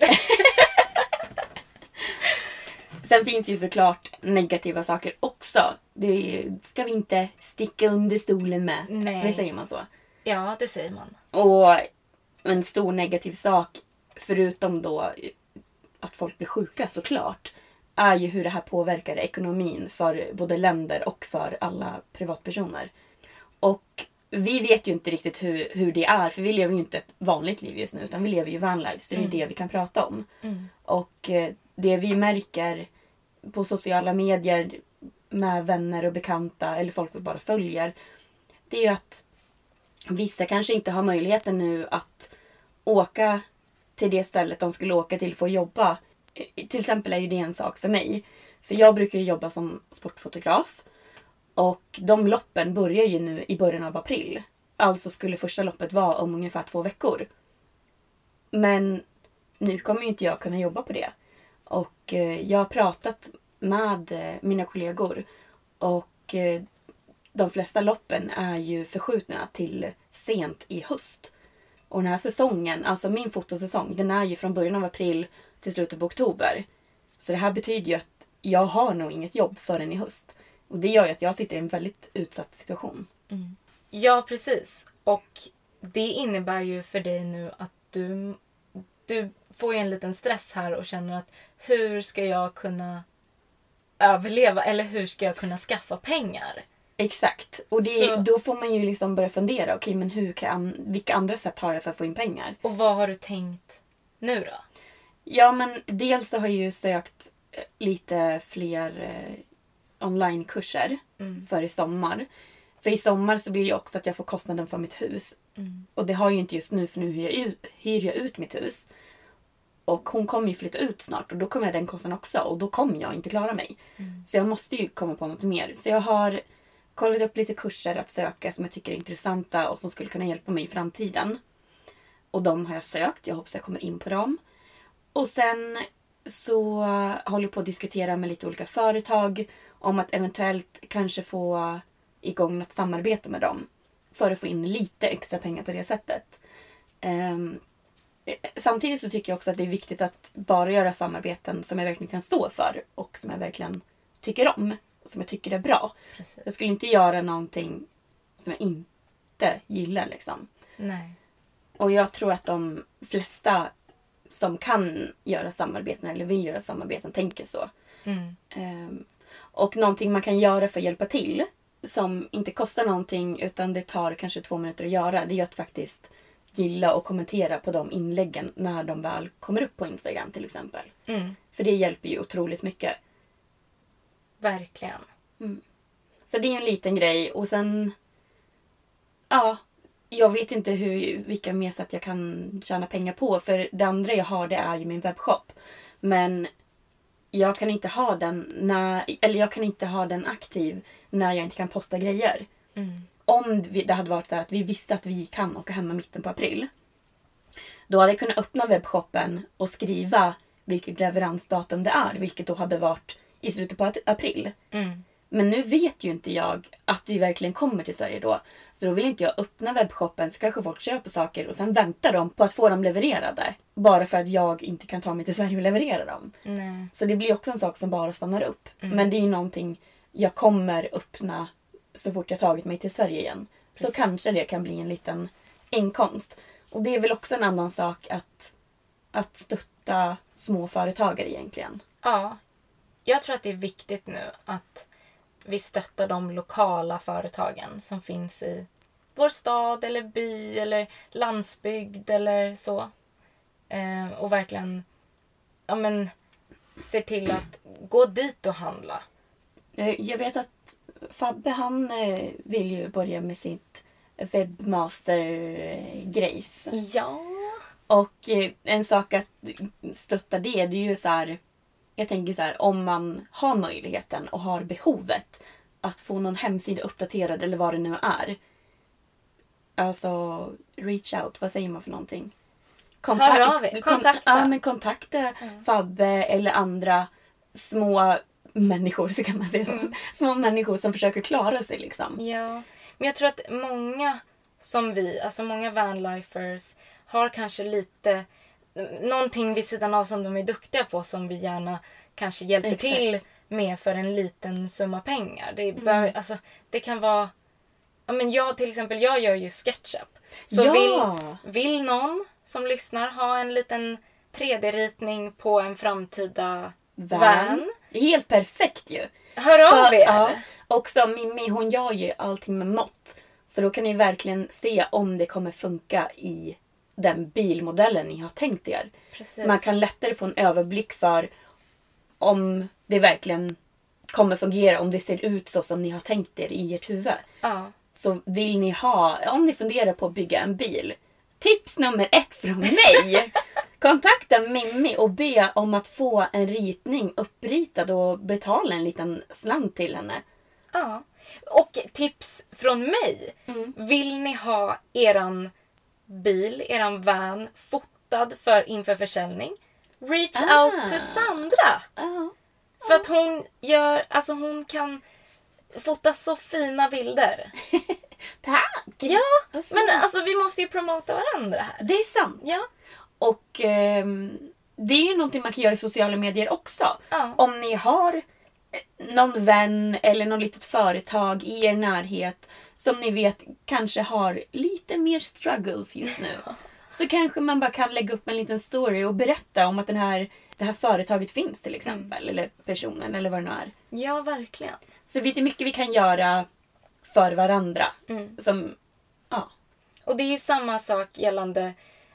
[SPEAKER 6] Sen finns ju såklart negativa saker också. Det ska vi inte sticka under stolen med.
[SPEAKER 5] Nej.
[SPEAKER 6] Det säger man så.
[SPEAKER 5] Ja, det säger man.
[SPEAKER 6] Och en stor negativ sak, förutom då att folk blir sjuka såklart, är ju hur det här påverkar ekonomin för både länder och för alla privatpersoner. Och vi vet ju inte riktigt hur, hur det är, för vi lever ju inte ett vanligt liv just nu, utan vi lever ju vanlife, så det är ju
[SPEAKER 5] Mm.
[SPEAKER 6] det vi kan prata om.
[SPEAKER 5] Mm.
[SPEAKER 6] Och eh, det vi märker på sociala medier med vänner och bekanta, eller folk vi bara följer, det är ju att vissa kanske inte har möjligheten nu att åka till det stället de skulle åka till för att jobba. Till exempel är ju det en sak för mig. För jag brukar ju jobba som sportfotograf. Och de loppen börjar ju nu i början av april. Alltså skulle första loppet vara om ungefär två veckor. Men nu kommer ju inte jag kunna jobba på det. Och eh, jag har pratat med eh, mina kollegor. Och eh, de flesta loppen är ju förskjutna till sent i höst. Och den här säsongen, alltså min fotosäsong, den är ju från början av april till slutet på oktober. Så det här betyder ju att jag har nog inget jobb förrän i höst. Och det gör ju att jag sitter i en väldigt utsatt situation.
[SPEAKER 5] Mm. Ja, precis. Och det innebär ju för dig nu att du, du får ju en liten stress här och känner att hur ska jag kunna överleva eller hur ska jag kunna skaffa pengar?
[SPEAKER 6] Exakt. Och det,
[SPEAKER 5] Så-
[SPEAKER 6] då får man ju liksom börja fundera. Okej, men hur kan, vilka andra sätt har jag för att få in pengar?
[SPEAKER 5] Och vad har du tänkt nu då?
[SPEAKER 6] Ja, men dels så har jag ju sökt lite fler eh, onlinekurser
[SPEAKER 5] Mm.
[SPEAKER 6] för i sommar. För i sommar så blir det ju också att jag får kostnaden för mitt hus.
[SPEAKER 5] Mm.
[SPEAKER 6] Och det har jag ju inte just nu, för nu hyr jag, ut, hyr jag ut mitt hus. Och hon kommer ju flytta ut snart och då kommer jag den kostnaden också. Och då kommer jag inte klara mig.
[SPEAKER 5] Mm.
[SPEAKER 6] Så jag måste ju komma på något mer. Så jag har kollat upp lite kurser att söka som jag tycker är intressanta och som skulle kunna hjälpa mig i framtiden. Och de har jag sökt. Jag hoppas jag kommer in på dem. Och sen så håller jag på att diskutera med lite olika företag om att eventuellt kanske få igång något samarbete med dem. För att få in lite extra pengar på det sättet. Um, samtidigt så tycker jag också att det är viktigt att bara göra samarbeten som jag verkligen kan stå för. Och som jag verkligen tycker om. Och som jag tycker är bra.
[SPEAKER 5] Precis.
[SPEAKER 6] Jag skulle inte göra någonting som jag inte gillar liksom.
[SPEAKER 5] Nej.
[SPEAKER 6] Och jag tror att de flesta som kan göra samarbeten eller vill göra samarbeten tänker så.
[SPEAKER 5] Mm.
[SPEAKER 6] Um, och någonting man kan göra för att hjälpa till som inte kostar någonting utan det tar kanske två minuter att göra, det är att faktiskt gilla och kommentera på de inläggen när de väl kommer upp på Instagram till exempel.
[SPEAKER 5] Mm.
[SPEAKER 6] För det hjälper ju otroligt mycket.
[SPEAKER 5] Verkligen.
[SPEAKER 6] Mm. Så det är en liten grej och sen ja, jag vet inte hur, vilka mer sätt jag kan tjäna pengar på. För det andra jag har det är ju min webbshop. Men jag kan inte ha den när, eller jag kan inte ha den aktiv när jag inte kan posta grejer.
[SPEAKER 5] Mm.
[SPEAKER 6] Om det hade varit så här att vi visste att vi kan åka hem i mitten på april. Då hade jag kunnat öppna webbshoppen och skriva vilket leveransdatum det är. Vilket då hade varit i slutet på april.
[SPEAKER 5] Mm.
[SPEAKER 6] Men nu vet ju inte jag att vi verkligen kommer till Sverige då. Så då vill inte jag öppna webbshoppen så kanske folk köper saker och sen väntar de på att få dem levererade. Bara för att jag inte kan ta mig till Sverige och leverera dem.
[SPEAKER 5] Nej.
[SPEAKER 6] Så det blir också en sak som bara stannar upp.
[SPEAKER 5] Mm.
[SPEAKER 6] Men det är ju någonting jag kommer öppna så fort jag tagit mig till Sverige igen. Så
[SPEAKER 5] Precis.
[SPEAKER 6] kanske det kan bli en liten inkomst. Och det är väl också en annan sak att, att stötta småföretagare egentligen.
[SPEAKER 5] Ja. Jag tror att det är viktigt nu att vi stöttar de lokala företagen som finns i vår stad eller by eller landsbygd eller så. Eh, och verkligen ja, men, se till att gå dit och handla.
[SPEAKER 6] Eh, Jag vet att Fabbe han eh, vill ju börja med sitt webbmaster-grejs.
[SPEAKER 5] Ja.
[SPEAKER 6] Och eh, en sak att stötta det, det är ju så här. Jag tänker så här, om man har möjligheten och har behovet att få någon hemsida uppdaterad eller vad det nu är. Alltså, reach out, vad säger man för någonting?
[SPEAKER 5] Hör av er, kontakta.
[SPEAKER 6] Ja, men kontakta mm. Fabbe eller andra små människor, så kan man säga. Mm. Små människor som försöker klara sig liksom.
[SPEAKER 5] Ja, men jag tror att många som vi, alltså många vanlifers har kanske lite någonting vid sidan av som de är duktiga på som vi gärna kanske hjälper
[SPEAKER 6] Exakt.
[SPEAKER 5] till med för en liten summa pengar. Det,
[SPEAKER 6] Mm.
[SPEAKER 5] bör, alltså, det kan vara... Ja, men jag till exempel, jag gör ju SketchUp. Så
[SPEAKER 6] Ja.
[SPEAKER 5] vill, vill någon som lyssnar ha en liten tre D-ritning på en framtida van? van
[SPEAKER 6] Helt perfekt ju.
[SPEAKER 5] hör av
[SPEAKER 6] För,
[SPEAKER 5] er!
[SPEAKER 6] ja, också Mimmi, hon gör ju allting med mått. Så då kan ni verkligen se om det kommer funka i den bilmodellen ni har tänkt er.
[SPEAKER 5] Precis.
[SPEAKER 6] Man kan lättare få en överblick för om det verkligen kommer fungera, om det ser ut så som ni har tänkt er i ert huvud.
[SPEAKER 5] Ja.
[SPEAKER 6] Så vill ni ha, om ni funderar på att bygga en bil, tips nummer ett från mig. Kontakta Mimmi och be om att få en ritning uppritad och betala en liten slant till henne.
[SPEAKER 5] Ja. Och tips från mig.
[SPEAKER 6] Mm.
[SPEAKER 5] Vill ni ha eran bil, eran van fotad för inför försäljning? Reach
[SPEAKER 6] Ah.
[SPEAKER 5] out to Sandra.
[SPEAKER 6] Ja.
[SPEAKER 5] För att hon gör, alltså hon kan fota så fina bilder.
[SPEAKER 6] Tack!
[SPEAKER 5] Ja,
[SPEAKER 6] Vad fint.
[SPEAKER 5] men alltså vi måste ju promota varandra här.
[SPEAKER 6] Det är sant.
[SPEAKER 5] Ja.
[SPEAKER 6] Och ehm, det är ju någonting man kan göra i sociala medier också.
[SPEAKER 5] Ja.
[SPEAKER 6] Om ni har någon vän eller något litet företag i er närhet som ni vet kanske har lite mer struggles just nu. Så kanske man bara kan lägga upp en liten story och berätta om att den här, det här företaget finns till exempel.
[SPEAKER 5] Mm.
[SPEAKER 6] Eller personen eller vad det nu är.
[SPEAKER 5] Ja, verkligen.
[SPEAKER 6] Så det finns ju mycket vi kan göra för varandra.
[SPEAKER 5] Mm.
[SPEAKER 6] Som, ja.
[SPEAKER 5] Och det är ju samma sak gällande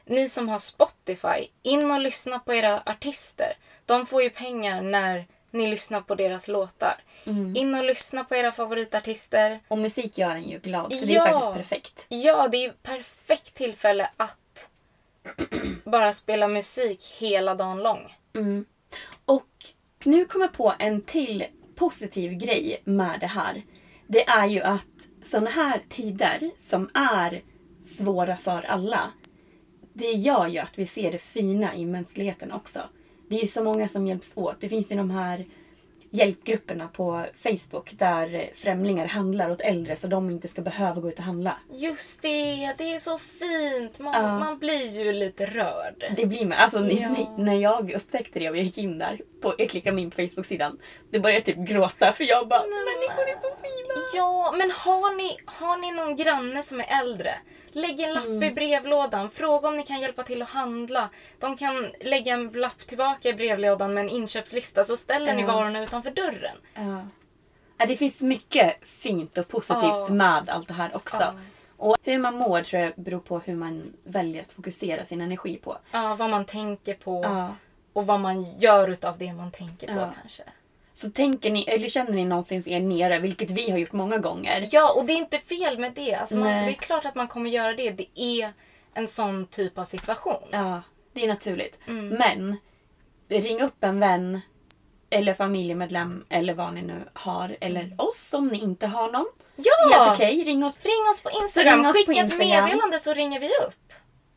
[SPEAKER 5] ni som har Spotify, in och lyssna på era artister. De får ju pengar när ni lyssnar på deras låtar. Mm. In och lyssna på era favoritartister.
[SPEAKER 6] Och musik gör en ju glad, så
[SPEAKER 5] ja.
[SPEAKER 6] det är faktiskt perfekt.
[SPEAKER 5] Ja, det är ju perfekt tillfälle att bara spela musik hela dagen lång.
[SPEAKER 6] Mm. Och nu kommer jag på en till positiv grej med det här. Det är ju att såna här tider som är svåra för alla, det gör ju att vi ser det fina i mänskligheten också. Det är ju så många som hjälps åt. Det finns ju de här hjälpgrupperna på Facebook där främlingar handlar åt äldre så de inte ska behöva gå ut och handla.
[SPEAKER 5] Just det, det är så fint. Man,
[SPEAKER 6] uh,
[SPEAKER 5] man blir ju lite rörd.
[SPEAKER 6] Det blir man. Alltså
[SPEAKER 5] ja.
[SPEAKER 6] ni, när jag upptäckte det och jag gick in där, på, jag klickade min på Facebook-sidan, det började typ gråta för jag bara, men, människor är så fina.
[SPEAKER 5] Ja, men har ni, har ni någon granne som är äldre? Lägg en lapp mm. i brevlådan. Fråga om ni kan hjälpa till att handla. De kan lägga en lapp tillbaka i brevlådan med en inköpslista. Så ställer uh. ni varorna utanför dörren.
[SPEAKER 6] Uh. Ja, det finns mycket fint och positivt uh. med allt det här också. Uh. Och hur man mår tror jag beror på hur man väljer att fokusera sin energi på.
[SPEAKER 5] Ja, vad man tänker på.
[SPEAKER 6] Uh.
[SPEAKER 5] Och vad man gör utav det man tänker på uh. kanske.
[SPEAKER 6] Så tänker ni, eller känner ni någonsin er nere, vilket vi har gjort många gånger.
[SPEAKER 5] Ja, och det är inte fel med det. Alltså man, det är klart att man kommer göra det. Det är en sån typ av situation.
[SPEAKER 6] Ja, det är naturligt.
[SPEAKER 5] Mm.
[SPEAKER 6] Men ring upp en vän eller familjemedlem eller vad ni nu har. Eller mm. oss om ni inte har någon.
[SPEAKER 5] Ja!
[SPEAKER 6] Helt okej, ring oss.
[SPEAKER 5] Ring oss på Instagram.
[SPEAKER 6] Oss
[SPEAKER 5] Skicka
[SPEAKER 6] på Instagram.
[SPEAKER 5] ett meddelande så ringer vi upp.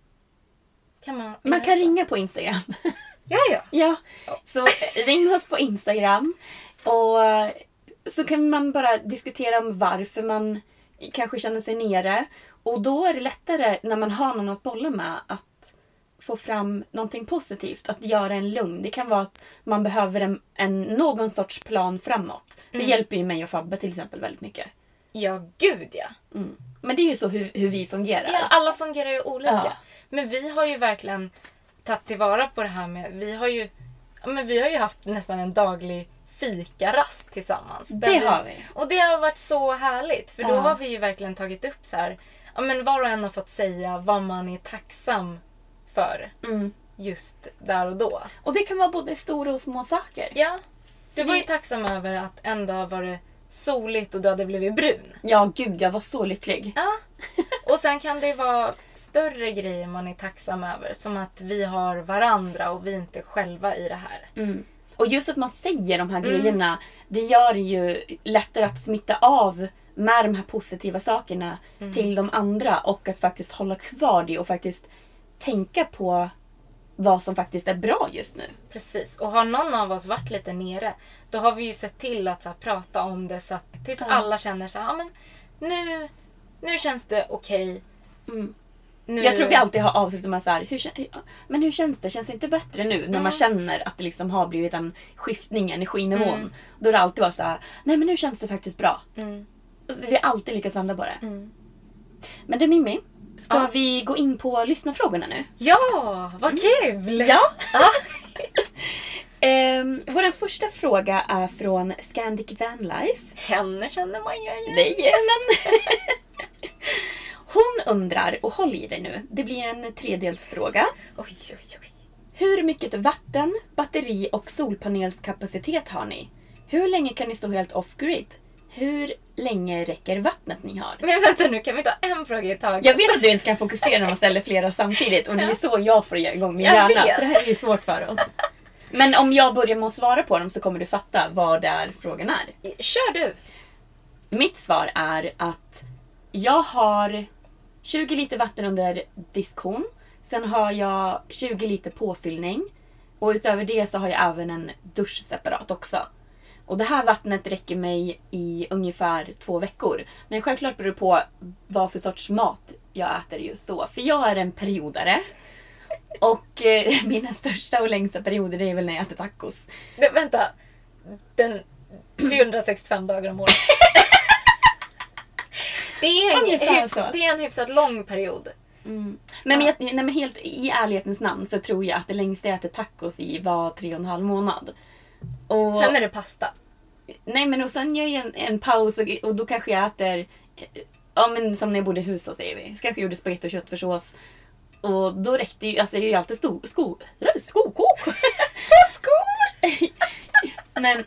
[SPEAKER 5] Kan man
[SPEAKER 6] man kan så? Ringa på Instagram.
[SPEAKER 5] Ja, ja.
[SPEAKER 6] Ja, så ring oss på Instagram och så kan man bara diskutera om varför man kanske känner sig nere. Och då är det lättare när man har någon att bolla med att få fram någonting positivt, att göra en lugn. Det kan vara att man behöver en, en någon sorts plan framåt. Det mm. hjälper ju mig och Fabbe till exempel väldigt mycket.
[SPEAKER 5] Ja, gud ja.
[SPEAKER 6] Mm. Men det är ju så hur, hur vi fungerar.
[SPEAKER 5] Ja, alla fungerar ju olika.
[SPEAKER 6] Ja.
[SPEAKER 5] Men vi har ju verkligen tagit tillvara på det här med, vi har ju, ja, men vi har ju haft nästan en daglig fikarast tillsammans.
[SPEAKER 6] Det vi, har vi.
[SPEAKER 5] Och det har varit så härligt, för då
[SPEAKER 6] ja.
[SPEAKER 5] har vi ju verkligen tagit upp så här, ja, men var och en har fått säga vad man är tacksam för
[SPEAKER 6] mm.
[SPEAKER 5] just där och då.
[SPEAKER 6] Och det kan vara både stora och små saker.
[SPEAKER 5] Ja, du
[SPEAKER 6] så
[SPEAKER 5] var
[SPEAKER 6] vi...
[SPEAKER 5] ju tacksam över att en dag var det soligt och du hade blivit brun.
[SPEAKER 6] Ja, gud, jag var så lycklig.
[SPEAKER 5] Ja. Och sen kan det vara större grejer man är tacksam över. Som att vi har varandra och vi inte är själva i det här.
[SPEAKER 6] Mm. Och just att man säger de här
[SPEAKER 5] mm.
[SPEAKER 6] grejerna, det gör det ju lättare att smitta av med de här positiva sakerna mm. till de andra. Och att faktiskt hålla kvar det och faktiskt tänka på vad som faktiskt är bra just nu.
[SPEAKER 5] Precis. Och har någon av oss varit lite nere, då har vi ju sett till att så här, prata om det så att tills ja. alla känner så här, ja, men nu, nu känns det okej.
[SPEAKER 6] Okay. Mm. Jag tror vi alltid har avslutat med så här, hur, men hur känns det? Känns det inte bättre nu? När mm. man känner att det liksom har blivit en skiftning i energinivån. Mm. Då har det alltid varit så här, nej men nu känns det faktiskt bra.
[SPEAKER 5] Mm.
[SPEAKER 6] Vi har alltid lyckats vända på det.
[SPEAKER 5] Mm.
[SPEAKER 6] Men du Mimmi, ska
[SPEAKER 5] ja.
[SPEAKER 6] vi gå in på lyssnarfrågorna nu?
[SPEAKER 5] Ja, vad kul!
[SPEAKER 6] Mm. Ja! um, vår första fråga är från Scandic Vanlife.
[SPEAKER 5] Henne känner man ju igen.
[SPEAKER 6] Det gör man. Hon undrar, och håll i dig nu, det blir en tredelsfråga.
[SPEAKER 5] Oj, oj, oj.
[SPEAKER 6] Hur mycket vatten, batteri och solpanelskapacitet har ni? Hur länge kan ni stå helt off-grid? Hur länge räcker vattnet ni har?
[SPEAKER 5] Men vänta nu, kan vi ta en fråga i taget?
[SPEAKER 6] Jag vet att du inte kan fokusera när man ställer flera samtidigt. Och det är så jag får igång min hjärna. För det här är ju svårt för oss. Men om jag börjar med att svara på dem så kommer du fatta vad det är frågan är.
[SPEAKER 5] Kör du!
[SPEAKER 6] Mitt svar är att jag har tjugo liter vatten under diskhon. Sen har jag tjugo liter påfyllning. Och utöver det så har jag även en dusch separat också. Och det här vattnet räcker mig i ungefär två veckor. Men självklart beror det på vad för sorts mat jag äter just då. För jag är en periodare. Och eh, mina största och längsta perioder det är väl när jag äter tacos.
[SPEAKER 5] Det, vänta. Den trehundrasextiofem dagar om året. Det är en, hyfs, det är en hyfsat lång period.
[SPEAKER 6] Mm. Men, ja. med, nej, men helt i ärlighetens namn så tror jag att det längsta jag äter tacos i var tre och en halv månad. Och,
[SPEAKER 5] sen är det pasta.
[SPEAKER 6] Nej, men och sen gör jag en, en paus och, och då kanske jag äter, ja men som när jag bodde i huset säger vi. Så kanske jag gjorde spagetti och köttfärssås. Och då räckte ju, alltså jag är ju alltid stor, sko, skokok.
[SPEAKER 5] Skor!
[SPEAKER 6] Men,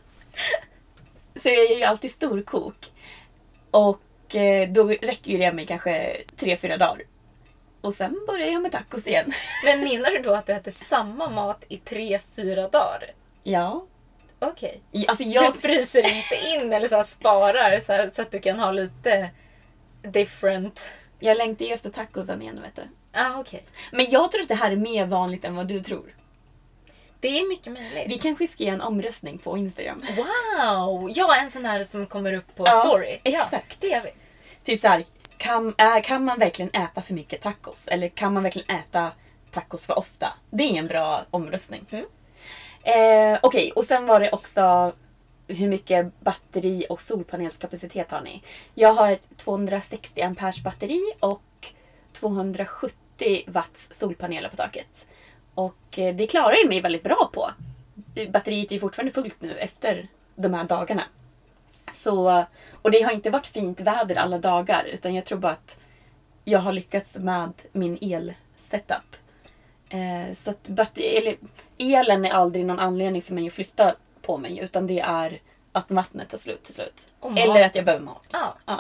[SPEAKER 6] så jag är ju alltid storkok. Och eh, då räcker ju det med kanske tre, fyra dagar. Och sen börjar jag med tacos igen.
[SPEAKER 5] Men menar du då att du äter samma mat i tre, fyra dagar?
[SPEAKER 6] Ja.
[SPEAKER 5] Okej.
[SPEAKER 6] Okay. Alltså jag...
[SPEAKER 5] Du fryser inte in eller så här sparar så, här, så att du kan ha lite different...
[SPEAKER 6] Jag längtar ju efter tacosen igen, vet du.
[SPEAKER 5] Ah, okej. Okay.
[SPEAKER 6] Men jag tror att det här är mer vanligt än vad du tror.
[SPEAKER 5] Det är mycket möjligt.
[SPEAKER 6] Vi kanske ska göra en omröstning på Instagram.
[SPEAKER 5] Wow! Ja, en sån här som kommer upp på
[SPEAKER 6] ja,
[SPEAKER 5] story.
[SPEAKER 6] Exakt.
[SPEAKER 5] Ja, det gör vi.
[SPEAKER 6] Typ så här, kan, äh, kan man verkligen äta för mycket tacos? Eller kan man verkligen äta tacos för ofta? Det är en bra omröstning. Mm. Eh, Okej, okay. Och sen var det också hur mycket batteri och solpanelskapacitet har ni? Jag har ett tvåhundrasextio ampers batteri och tvåhundrasjuttio watts solpaneler på taket. Och det klarar jag mig väldigt bra på. Batteriet är ju fortfarande fullt nu efter de här dagarna. Så, och det har inte varit fint väder alla dagar, utan jag tror bara att jag har lyckats med min el-setup. Eh, så att batteri, eller, elen är aldrig någon anledning för mig att flytta på mig, utan det är att vattnet tar slut till slut. Eller att jag behöver mat.
[SPEAKER 5] Ja.
[SPEAKER 6] Ja.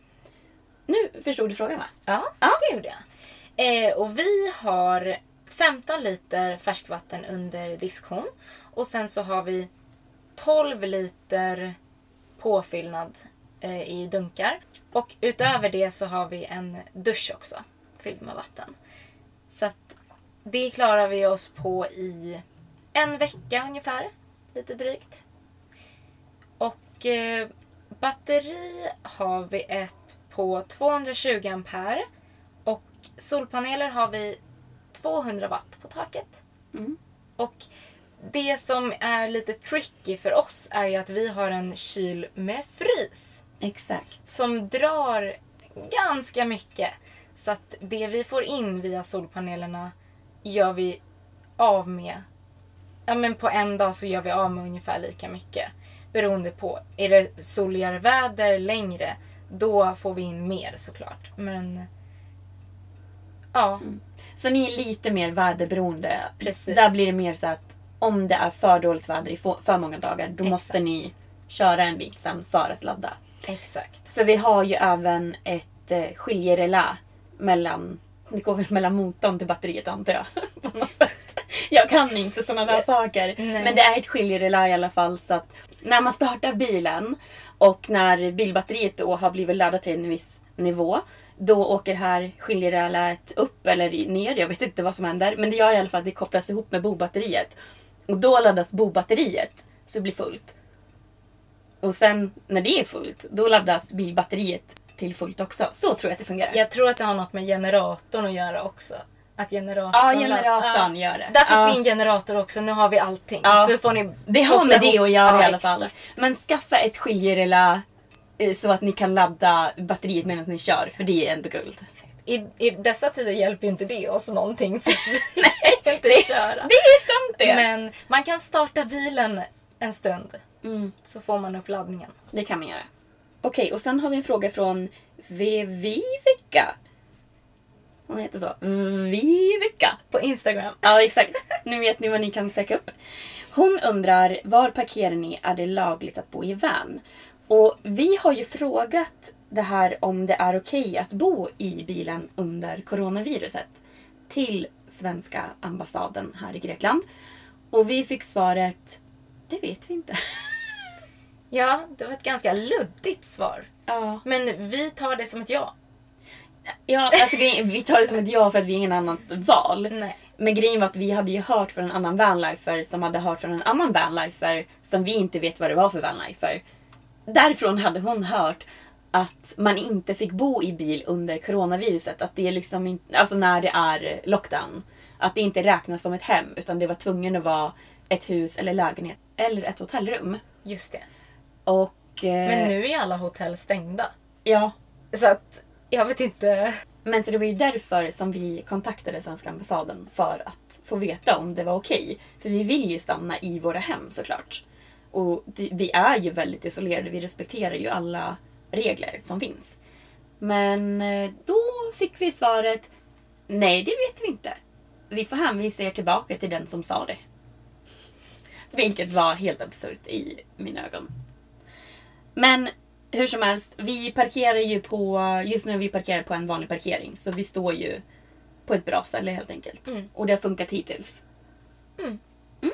[SPEAKER 6] Nu förstod du frågan, va?
[SPEAKER 5] Ja, ja. Det gjorde jag. Eh, och vi har femton liter färskvatten under diskhon. Och sen så har vi tolv liter påfyllnad eh, i dunkar. Och utöver det så har vi en dusch också fylld med vatten. Så att det klarar vi oss på i en vecka ungefär. Lite drygt. Och eh, batteri har vi ett på tvåhundratjugo ampere. Och solpaneler har vi tvåhundra watt på taket.
[SPEAKER 6] Mm.
[SPEAKER 5] Och det som är lite tricky för oss är ju att vi har en kyl med frys.
[SPEAKER 6] Exakt.
[SPEAKER 5] Som drar ganska mycket. Så att det vi får in via solpanelerna gör vi av med. Ja, men på en dag så gör vi av med ungefär lika mycket. Beroende på, är det soligare väder längre, då får vi in mer såklart. Men ja.
[SPEAKER 6] Mm. Så ni är lite mer väderberoende.
[SPEAKER 5] Precis.
[SPEAKER 6] Där blir det mer så att om det är för dåligt väder i för många dagar, då Exakt. Måste ni köra en bit sen för att ladda.
[SPEAKER 5] Exakt.
[SPEAKER 6] För vi har ju även ett eh, skiljerelä mellan, det går väl mellan motorn till batteriet antar jag. På något sätt. Jag kan inte sådana där saker.
[SPEAKER 5] Nej.
[SPEAKER 6] Men det är ett skiljerelä i alla fall, så att när man startar bilen och när bilbatteriet då har blivit laddat till en viss nivå, då åker det här skiljereläet upp eller ner. Jag vet inte vad som händer. Men det gör i alla fall att det kopplas ihop med bobatteriet. Och då laddas bobatteriet så det blir fullt. Och sen när det är fullt, då laddas bilbatteriet till fullt också. Så tror jag att det fungerar.
[SPEAKER 5] Jag tror att det har något med generatorn att göra också. Att generatorn...
[SPEAKER 6] Ja, generatorn ja. gör det.
[SPEAKER 5] Där fick
[SPEAKER 6] ja.
[SPEAKER 5] vi en generator också. Nu har vi allting.
[SPEAKER 6] Ja.
[SPEAKER 5] Så får ni
[SPEAKER 6] det har med det att göra
[SPEAKER 5] ja,
[SPEAKER 6] i alla fall.
[SPEAKER 5] Exakt.
[SPEAKER 6] Men skaffa ett skiljerelä så att ni kan ladda batteriet medan ni kör. För det är ändå guld.
[SPEAKER 5] I, I dessa tider hjälper inte det oss någonting. För vi kan inte köra.
[SPEAKER 6] Det är sant det.
[SPEAKER 5] Men man kan starta bilen en stund.
[SPEAKER 6] Mm.
[SPEAKER 5] Så får man upp laddningen.
[SPEAKER 6] Det kan man göra. Okej, och sen har vi en fråga från Viveka. Hon heter så. Viveka.
[SPEAKER 5] På Instagram.
[SPEAKER 6] Ja, exakt. Nu vet ni vad ni kan söka upp. Hon undrar, var parkerar ni? Är det lagligt att bo i van? Och vi har ju frågat det här om det är okej att bo i bilen under coronaviruset till svenska ambassaden här i Grekland. Och vi fick svaret, det vet vi inte.
[SPEAKER 5] Ja, det var ett ganska luddigt svar.
[SPEAKER 6] Ja.
[SPEAKER 5] Men vi tar det som ett ja.
[SPEAKER 6] Ja, alltså grejen, vi tar det som ett ja för att vi har ingen annat val.
[SPEAKER 5] Nej.
[SPEAKER 6] Men grejen var att vi hade ju hört från en annan vanlifer som hade hört från en annan vanlifer som vi inte vet vad det var för vanlifer. Därifrån hade hon hört att man inte fick bo i bil under coronaviruset. Att det är liksom inte, alltså när det är lockdown. Att det inte räknas som ett hem, utan det var tvungen att vara ett hus eller lägenhet eller ett hotellrum.
[SPEAKER 5] Just det.
[SPEAKER 6] Och, eh,
[SPEAKER 5] Men nu är alla hotell stängda.
[SPEAKER 6] Ja.
[SPEAKER 5] Så att jag vet inte.
[SPEAKER 6] Men så det var ju därför som vi kontaktade svenska ambassaden för att få veta om det var okej. För vi vill ju stanna i våra hem såklart. Och det, vi är ju väldigt isolerade. Vi respekterar ju alla regler som finns. Men då fick vi svaret, Nej, det vet vi inte. Vi får hänvisa er tillbaka till den som sa det. Vilket var helt absurt i mina ögon. Men hur som helst, vi parkerar ju på... Just nu vi parkerar på en vanlig parkering. Så vi står ju på ett bra ställe helt enkelt.
[SPEAKER 5] Mm.
[SPEAKER 6] Och det har funkat hittills.
[SPEAKER 5] Mm.
[SPEAKER 6] Mm.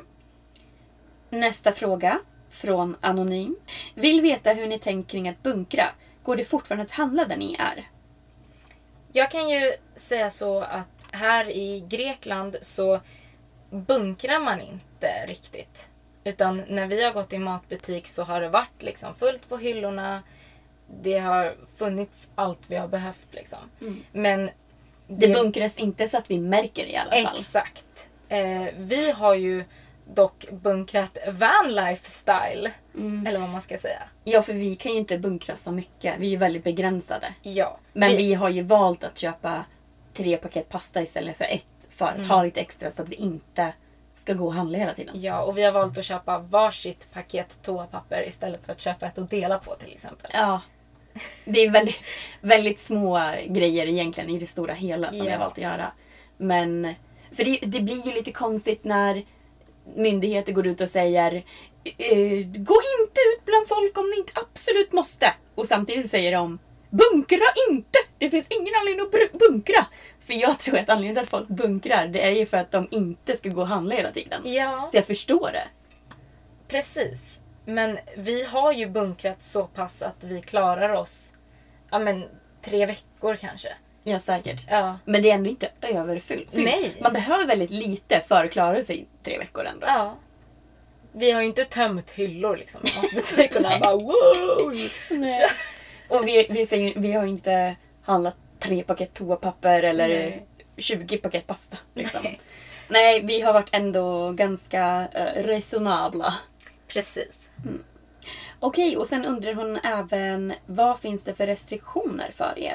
[SPEAKER 6] Nästa fråga från Anonym. Vill veta hur ni tänker kring att bunkra. Går det fortfarande att handla där ni är?
[SPEAKER 5] Jag kan ju säga så att här i Grekland så bunkrar man inte riktigt. Utan när vi har gått i matbutik så har det varit liksom fullt på hyllorna. Det har funnits allt vi har behövt liksom.
[SPEAKER 6] Mm.
[SPEAKER 5] Men
[SPEAKER 6] det, det bunkras inte så att vi märker det i alla fall.
[SPEAKER 5] Exakt. Eh, vi har ju dock bunkrat vanlife style.
[SPEAKER 6] Mm.
[SPEAKER 5] Eller vad man ska säga.
[SPEAKER 6] Ja, för vi kan ju inte bunkra så mycket. Vi är väldigt begränsade.
[SPEAKER 5] Ja.
[SPEAKER 6] Men vi,
[SPEAKER 5] vi
[SPEAKER 6] vi har ju valt att köpa tre paket pasta istället för ett. För att
[SPEAKER 5] Mm.
[SPEAKER 6] ha lite extra så att vi inte ska gå och handla hela tiden.
[SPEAKER 5] Ja, och vi har valt att köpa varsitt paket toapapper istället för att köpa ett och dela på till exempel.
[SPEAKER 6] Ja. Det är väldigt, väldigt små grejer egentligen i det stora hela som
[SPEAKER 5] Ja.
[SPEAKER 6] vi har valt att göra. Men, för det, det blir ju lite konstigt när myndigheter går ut och säger eh, gå inte ut bland folk om ni inte absolut måste. Och samtidigt säger de bunkra inte! Det finns ingen anledning att br- bunkra. För jag tror att anledningen till att folk bunkrar det är ju för att de inte ska gå och handla hela tiden.
[SPEAKER 5] Ja,
[SPEAKER 6] Så jag förstår det.
[SPEAKER 5] precis. Men vi har ju bunkrat så pass att vi klarar oss ja, men, tre veckor kanske.
[SPEAKER 6] Ja, säkert.
[SPEAKER 5] Ja.
[SPEAKER 6] Men det är ändå inte överfyllt.
[SPEAKER 5] Nej.
[SPEAKER 6] Man behöver väldigt lite för att klara sig tre veckor ändå.
[SPEAKER 5] Ja. Vi har ju inte tömt hyllor liksom i matbutikerna. Bara wow!
[SPEAKER 6] Nej. Och vi, vi, säger, vi har inte handlat tre paket toapapper eller
[SPEAKER 5] Nej.
[SPEAKER 6] tjugo paket pasta. Liksom.
[SPEAKER 5] Nej.
[SPEAKER 6] Nej, vi har varit ändå ganska uh, resonabla.
[SPEAKER 5] Precis.
[SPEAKER 6] Okej, och sen undrar hon även vad finns det för restriktioner för er?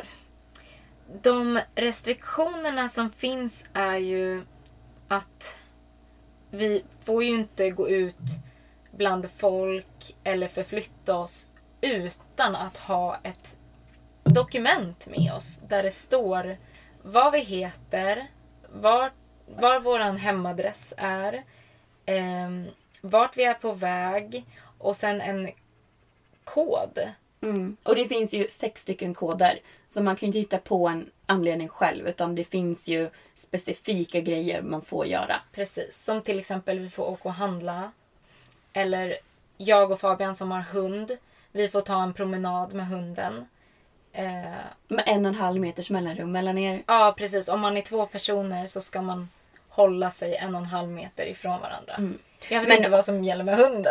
[SPEAKER 5] De restriktionerna som finns är ju att vi får ju inte gå ut bland folk eller förflytta oss utan att ha ett dokument med oss där det står vad vi heter, var, var våran hemadress är, eh, vart vi är på väg och sen en kod.
[SPEAKER 6] Mm. Och det finns ju sex stycken koder. Så man kan ju inte hitta på en anledning själv. Utan det finns ju specifika grejer man får göra.
[SPEAKER 5] Precis, som till exempel vi får åka och handla. Eller jag och Fabian som har hund. Vi får ta en promenad med hunden. Eh,
[SPEAKER 6] Med en och en halv meters mellanrum mellan er.
[SPEAKER 5] ja, precis. Om man är två personer så ska man hålla sig en och en halv meter ifrån varandra.
[SPEAKER 6] Mm.
[SPEAKER 5] Jag vet
[SPEAKER 6] Men-
[SPEAKER 5] inte vad som gäller med hunden.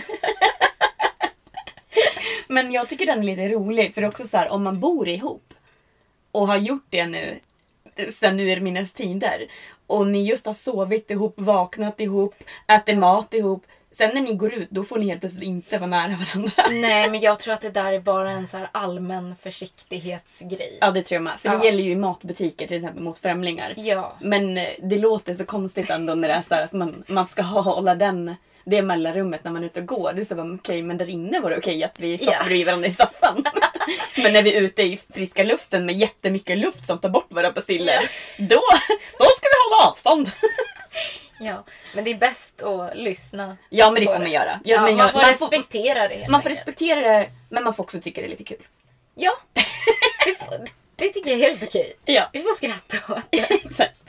[SPEAKER 6] Men jag tycker den är lite rolig. För också så här, om man bor ihop. Och har gjort det nu. Sen nu är det minnes tider. Och ni just har sovit ihop, vaknat ihop, ätit mat ihop. Sen när ni går ut, då får ni helt plötsligt inte vara nära varandra.
[SPEAKER 5] Nej, men jag tror att det där är bara en så här allmän försiktighetsgrej.
[SPEAKER 6] Ja, det tror jag med. För det
[SPEAKER 5] Ja.
[SPEAKER 6] gäller ju i matbutiker till exempel mot främlingar.
[SPEAKER 5] Ja,
[SPEAKER 6] Men eh, det låter så konstigt ändå när det är så här att man, man ska hålla den, det mellanrummet när man är ute och går. Det är så bara, okej, men där inne var det okej att vi satt
[SPEAKER 5] Ja.
[SPEAKER 6] bredvid varandra i soffan. Men när vi är ute i friska luften med jättemycket luft som tar bort våra baciller,
[SPEAKER 5] Ja.
[SPEAKER 6] då, då ska vi hålla avstånd.
[SPEAKER 5] ja, men det är bäst att lyssna.
[SPEAKER 6] Ja, men det
[SPEAKER 5] på
[SPEAKER 6] får man göra. Ja,
[SPEAKER 5] Ja,
[SPEAKER 6] men
[SPEAKER 5] man
[SPEAKER 6] jag-
[SPEAKER 5] får
[SPEAKER 6] man
[SPEAKER 5] respektera det helt
[SPEAKER 6] Man får
[SPEAKER 5] enkelt.
[SPEAKER 6] respektera det, men man får också tycka det är lite kul.
[SPEAKER 5] Ja, det, får, det tycker jag är helt okej.
[SPEAKER 6] Ja.
[SPEAKER 5] Vi får skratta åt det.
[SPEAKER 6] Exakt.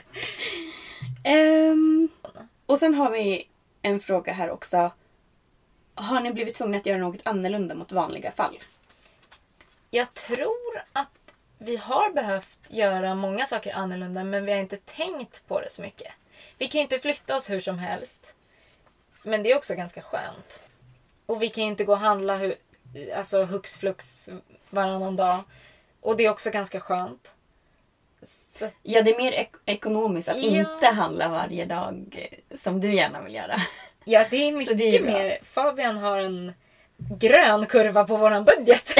[SPEAKER 6] Ehm, och sen har vi en fråga här också. Har ni blivit tvungna att göra något annorlunda mot vanliga fall?
[SPEAKER 5] Jag tror att vi har behövt göra många saker annorlunda, men vi har inte tänkt på det så mycket. Vi kan ju inte flytta oss hur som helst. Men det är också ganska skönt. Och vi kan ju inte gå och handla hu- alltså hux flux varannan dag. Och det är också ganska skönt. Så,
[SPEAKER 6] Ja, det är mer ek- ekonomiskt att
[SPEAKER 5] Ja.
[SPEAKER 6] inte handla varje dag eh, som du gärna vill göra.
[SPEAKER 5] ja, det är
[SPEAKER 6] Så
[SPEAKER 5] mycket
[SPEAKER 6] det är bra.
[SPEAKER 5] mer. Fabian har en grön kurva på våran budget.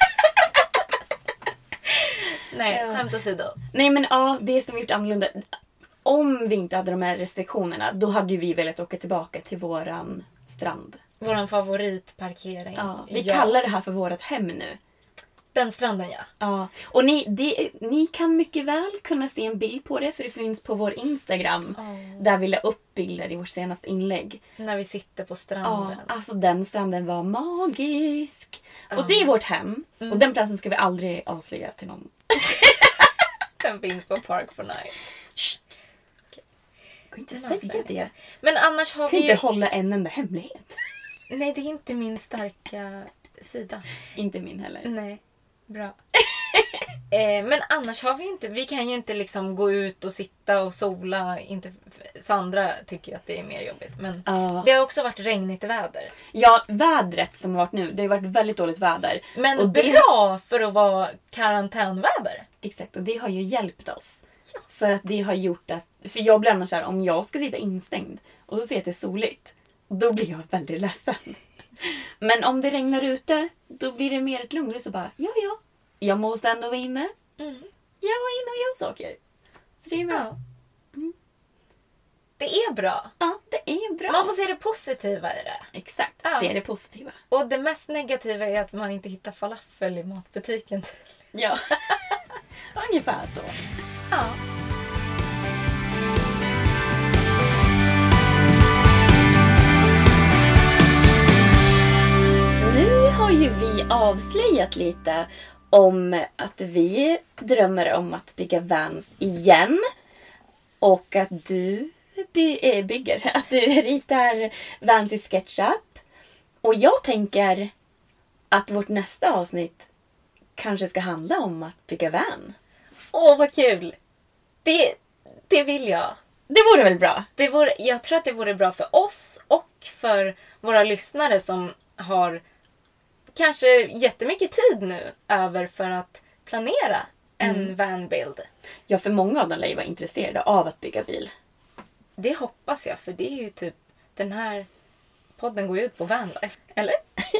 [SPEAKER 5] Nej,
[SPEAKER 6] Ja.
[SPEAKER 5] skämt åsido.
[SPEAKER 6] Nej, men ja, det som vi gjort annorlunda. Om vi inte hade de här restriktionerna, då hade ju vi velat åka tillbaka till våran strand.
[SPEAKER 5] Våran favoritparkering.
[SPEAKER 6] Ja, vi kallar det här för vårat hem nu.
[SPEAKER 5] Den stranden, ja.
[SPEAKER 6] Ja, och ni, det, ni kan mycket väl kunna se en bild på det, för det finns på vår Instagram.
[SPEAKER 5] Oh.
[SPEAKER 6] Där vi la upp bilder i vårt senaste inlägg.
[SPEAKER 5] När vi sitter på stranden.
[SPEAKER 6] Ja, alltså den stranden var magisk.
[SPEAKER 5] Oh.
[SPEAKER 6] Och det är vårt hem.
[SPEAKER 5] Mm.
[SPEAKER 6] Och den platsen ska vi aldrig avslöja till någon.
[SPEAKER 5] Den finns på Park for Night.
[SPEAKER 6] Shh. Okay. Jag kan inte
[SPEAKER 5] Den
[SPEAKER 6] säga det.
[SPEAKER 5] Men annars har
[SPEAKER 6] jag kan
[SPEAKER 5] vi ju...
[SPEAKER 6] inte hålla en enda hemlighet.
[SPEAKER 5] Nej, det är inte min starka sida.
[SPEAKER 6] Inte min heller.
[SPEAKER 5] Nej, bra. eh, men annars har vi ju inte... Vi kan ju inte liksom gå ut och sitta och sola. Inte, Sandra tycker ju att det är mer jobbigt. Men
[SPEAKER 6] uh.
[SPEAKER 5] det har också varit regnigt väder.
[SPEAKER 6] Ja, vädret som har varit nu. Det har varit väldigt dåligt väder.
[SPEAKER 5] Men
[SPEAKER 6] och det...
[SPEAKER 5] bra för att vara karantänväder.
[SPEAKER 6] Exakt, och det har ju hjälpt oss.
[SPEAKER 5] Ja.
[SPEAKER 6] För att det har gjort att... För jag blir annars så här, om jag ska sitta instängd och så ser jag att det är soligt, då blir jag väldigt ledsen. Men om det regnar ute, då blir det mer ett lugn. Så bara, ja, ja. Jag måste ändå vara inne.
[SPEAKER 5] Mm.
[SPEAKER 6] Jag var inne och gör saker. Så det är bra.
[SPEAKER 5] Ja. Mm. Det är bra.
[SPEAKER 6] Ja, det är bra.
[SPEAKER 5] Man får se det positiva i det.
[SPEAKER 6] Exakt,
[SPEAKER 5] ja.
[SPEAKER 6] Se det positiva.
[SPEAKER 5] Och det mest negativa är att man inte hittar falafel i matbutiken.
[SPEAKER 6] Ja, ungefär så.
[SPEAKER 5] Ja.
[SPEAKER 6] Nu har ju vi avslöjat lite om att vi drömmer om att bygga vans igen. Och att du by- äh, bygger, att du ritar vans i SketchUp. Och jag tänker att vårt nästa avsnitt kanske ska handla om att bygga van.
[SPEAKER 5] Åh, vad kul! Det, det vill jag.
[SPEAKER 6] Det vore väl bra?
[SPEAKER 5] Det vore, jag tror att det vore bra för oss och för våra lyssnare som har kanske jättemycket tid nu över för att planera en
[SPEAKER 6] Mm.
[SPEAKER 5] vanbild.
[SPEAKER 6] Ja, för många av dem lär ju vara intresserade av att bygga bil.
[SPEAKER 5] Det hoppas jag, för det är ju typ... Den här podden går ju ut på vanlife, eller?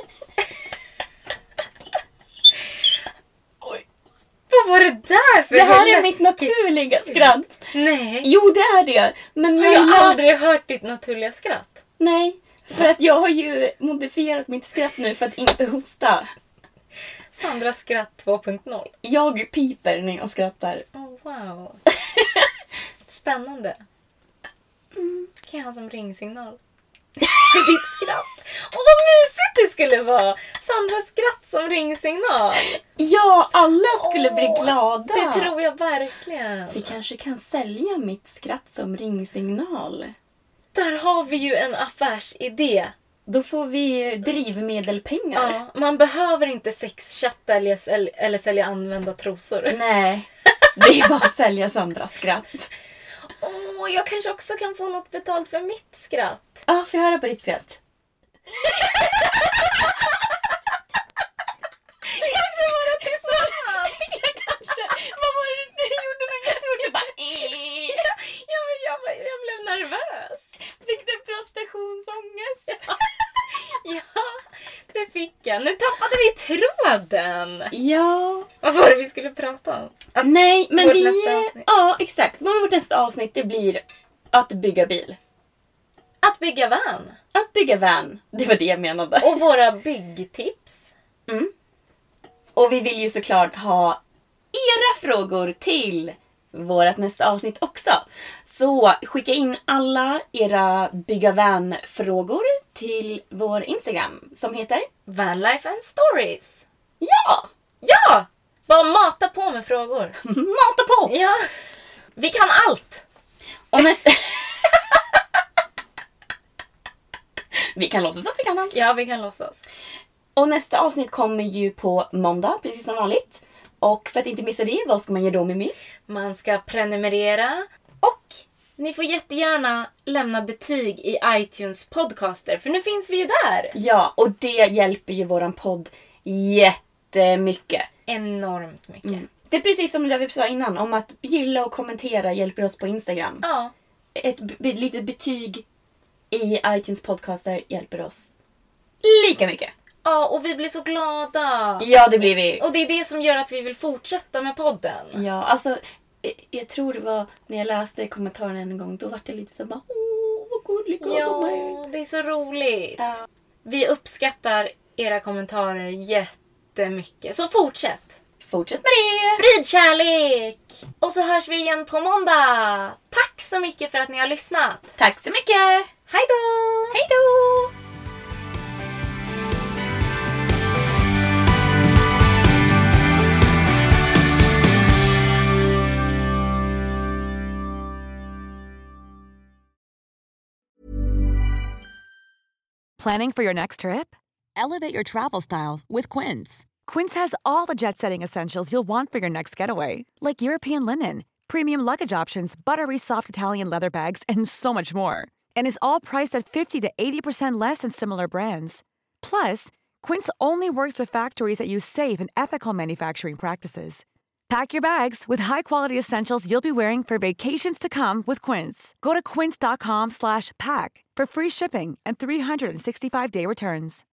[SPEAKER 6] Oj.
[SPEAKER 5] Vad var det där för
[SPEAKER 6] Det här är
[SPEAKER 5] läskigt?
[SPEAKER 6] mitt naturliga skratt.
[SPEAKER 5] Nej,
[SPEAKER 6] Jo, det är det. Men
[SPEAKER 5] har
[SPEAKER 6] jag
[SPEAKER 5] jag
[SPEAKER 6] har
[SPEAKER 5] aldrig hört ditt naturliga skratt?
[SPEAKER 6] Nej, för att jag har ju modifierat mitt skratt nu för att inte hosta.
[SPEAKER 5] Sandras skratt två punkt noll.
[SPEAKER 6] Jag piper när jag skrattar.
[SPEAKER 5] Oh, wow. Spännande. Mm. Kan jag ha som ringsignal? Ditt skratt. Åh, vad mysigt det skulle vara. Sandras skratt som ringsignal.
[SPEAKER 6] Ja, alla skulle
[SPEAKER 5] Åh,
[SPEAKER 6] bli glada.
[SPEAKER 5] Det tror jag verkligen.
[SPEAKER 6] Vi kanske kan sälja mitt skratt som ringsignal.
[SPEAKER 5] Där har vi ju en affärsidé.
[SPEAKER 6] Då får vi drivmedelpengar.
[SPEAKER 5] Ja, man behöver inte sexchatta eller, eller, eller sälja använda trosor.
[SPEAKER 6] Nej, det är bara att sälja Sandras skratt.
[SPEAKER 5] Åh, jag kanske också kan få något betalt för mitt skratt.
[SPEAKER 6] Ja, ah, får jag höra på ditt skratt?
[SPEAKER 5] Kanske vara tillsammans.
[SPEAKER 6] Kanske. Vad var det du gjorde när jag gjorde? Bara...
[SPEAKER 5] Ja, men jag, jag blev nervös.
[SPEAKER 6] Fick du prestationsångest?
[SPEAKER 5] Ja, det fick jag. Nu tappade vi tråden.
[SPEAKER 6] Ja.
[SPEAKER 5] Vad var det vi skulle prata om? Att
[SPEAKER 6] Nej, men
[SPEAKER 5] vårt
[SPEAKER 6] vi...
[SPEAKER 5] nästa avsnitt.
[SPEAKER 6] Ja, exakt. Men vårt nästa avsnitt det blir att bygga bil.
[SPEAKER 5] Att bygga van.
[SPEAKER 6] Att bygga van. Det var det jag menade.
[SPEAKER 5] Och våra byggtips.
[SPEAKER 6] Mm. Och vi vill ju såklart ha era frågor till vårt nästa avsnitt också. Så skicka in alla era bygga van-frågor till vår Instagram som heter
[SPEAKER 5] Vanlife and Stories.
[SPEAKER 6] Ja!
[SPEAKER 5] Ja! Bara mata på med frågor.
[SPEAKER 6] Mata på!
[SPEAKER 5] Ja. Vi kan allt.
[SPEAKER 6] Och nästa... vi kan låtsas att vi kan allt.
[SPEAKER 5] Ja, vi kan låtsas.
[SPEAKER 6] Och nästa avsnitt kommer ju på måndag, precis som vanligt. Och för att inte missa det, vad ska man göra då med mig?
[SPEAKER 5] Man ska prenumerera och ni får jättegärna lämna betyg i iTunes podcaster, för nu finns vi ju där.
[SPEAKER 6] Ja, och det hjälper ju våran podd jättemycket.
[SPEAKER 5] Enormt mycket.
[SPEAKER 6] Mm. Det är precis som det vi sa innan, om att gilla och kommentera hjälper oss på Instagram.
[SPEAKER 5] Ja.
[SPEAKER 6] Ett b- litet betyg i iTunes podcaster hjälper oss lika mycket.
[SPEAKER 5] Ja, och vi blir så glada.
[SPEAKER 6] Ja, det blir vi.
[SPEAKER 5] Och det är det som gör att vi vill fortsätta med podden.
[SPEAKER 6] Ja, alltså jag tror det var när jag läste kommentaren en gång, då var det lite så bara, åh, vad gulliga de
[SPEAKER 5] Ja,
[SPEAKER 6] är.
[SPEAKER 5] det är så roligt.
[SPEAKER 6] Ja.
[SPEAKER 5] Vi uppskattar era kommentarer jättemycket. Så fortsätt.
[SPEAKER 6] Fortsätt med det.
[SPEAKER 5] Sprid kärlek! Och så hörs vi igen på måndag. Tack så mycket för att ni har lyssnat.
[SPEAKER 6] Tack så mycket.
[SPEAKER 5] Hej då!
[SPEAKER 6] Hej då!
[SPEAKER 7] Planning for your next trip? Elevate your travel style with Quince. Quince has all the jet-setting essentials you'll want for your next getaway, like European linen, premium luggage options, buttery soft Italian leather bags, and so much more. And is all priced at fifty to eighty percent less than similar brands. Plus, Quince only works with factories that use safe and ethical manufacturing practices. Pack your bags with high-quality essentials you'll be wearing for vacations to come with Quince. Go to quince.com slash pack for free shipping and three sixty-five day returns.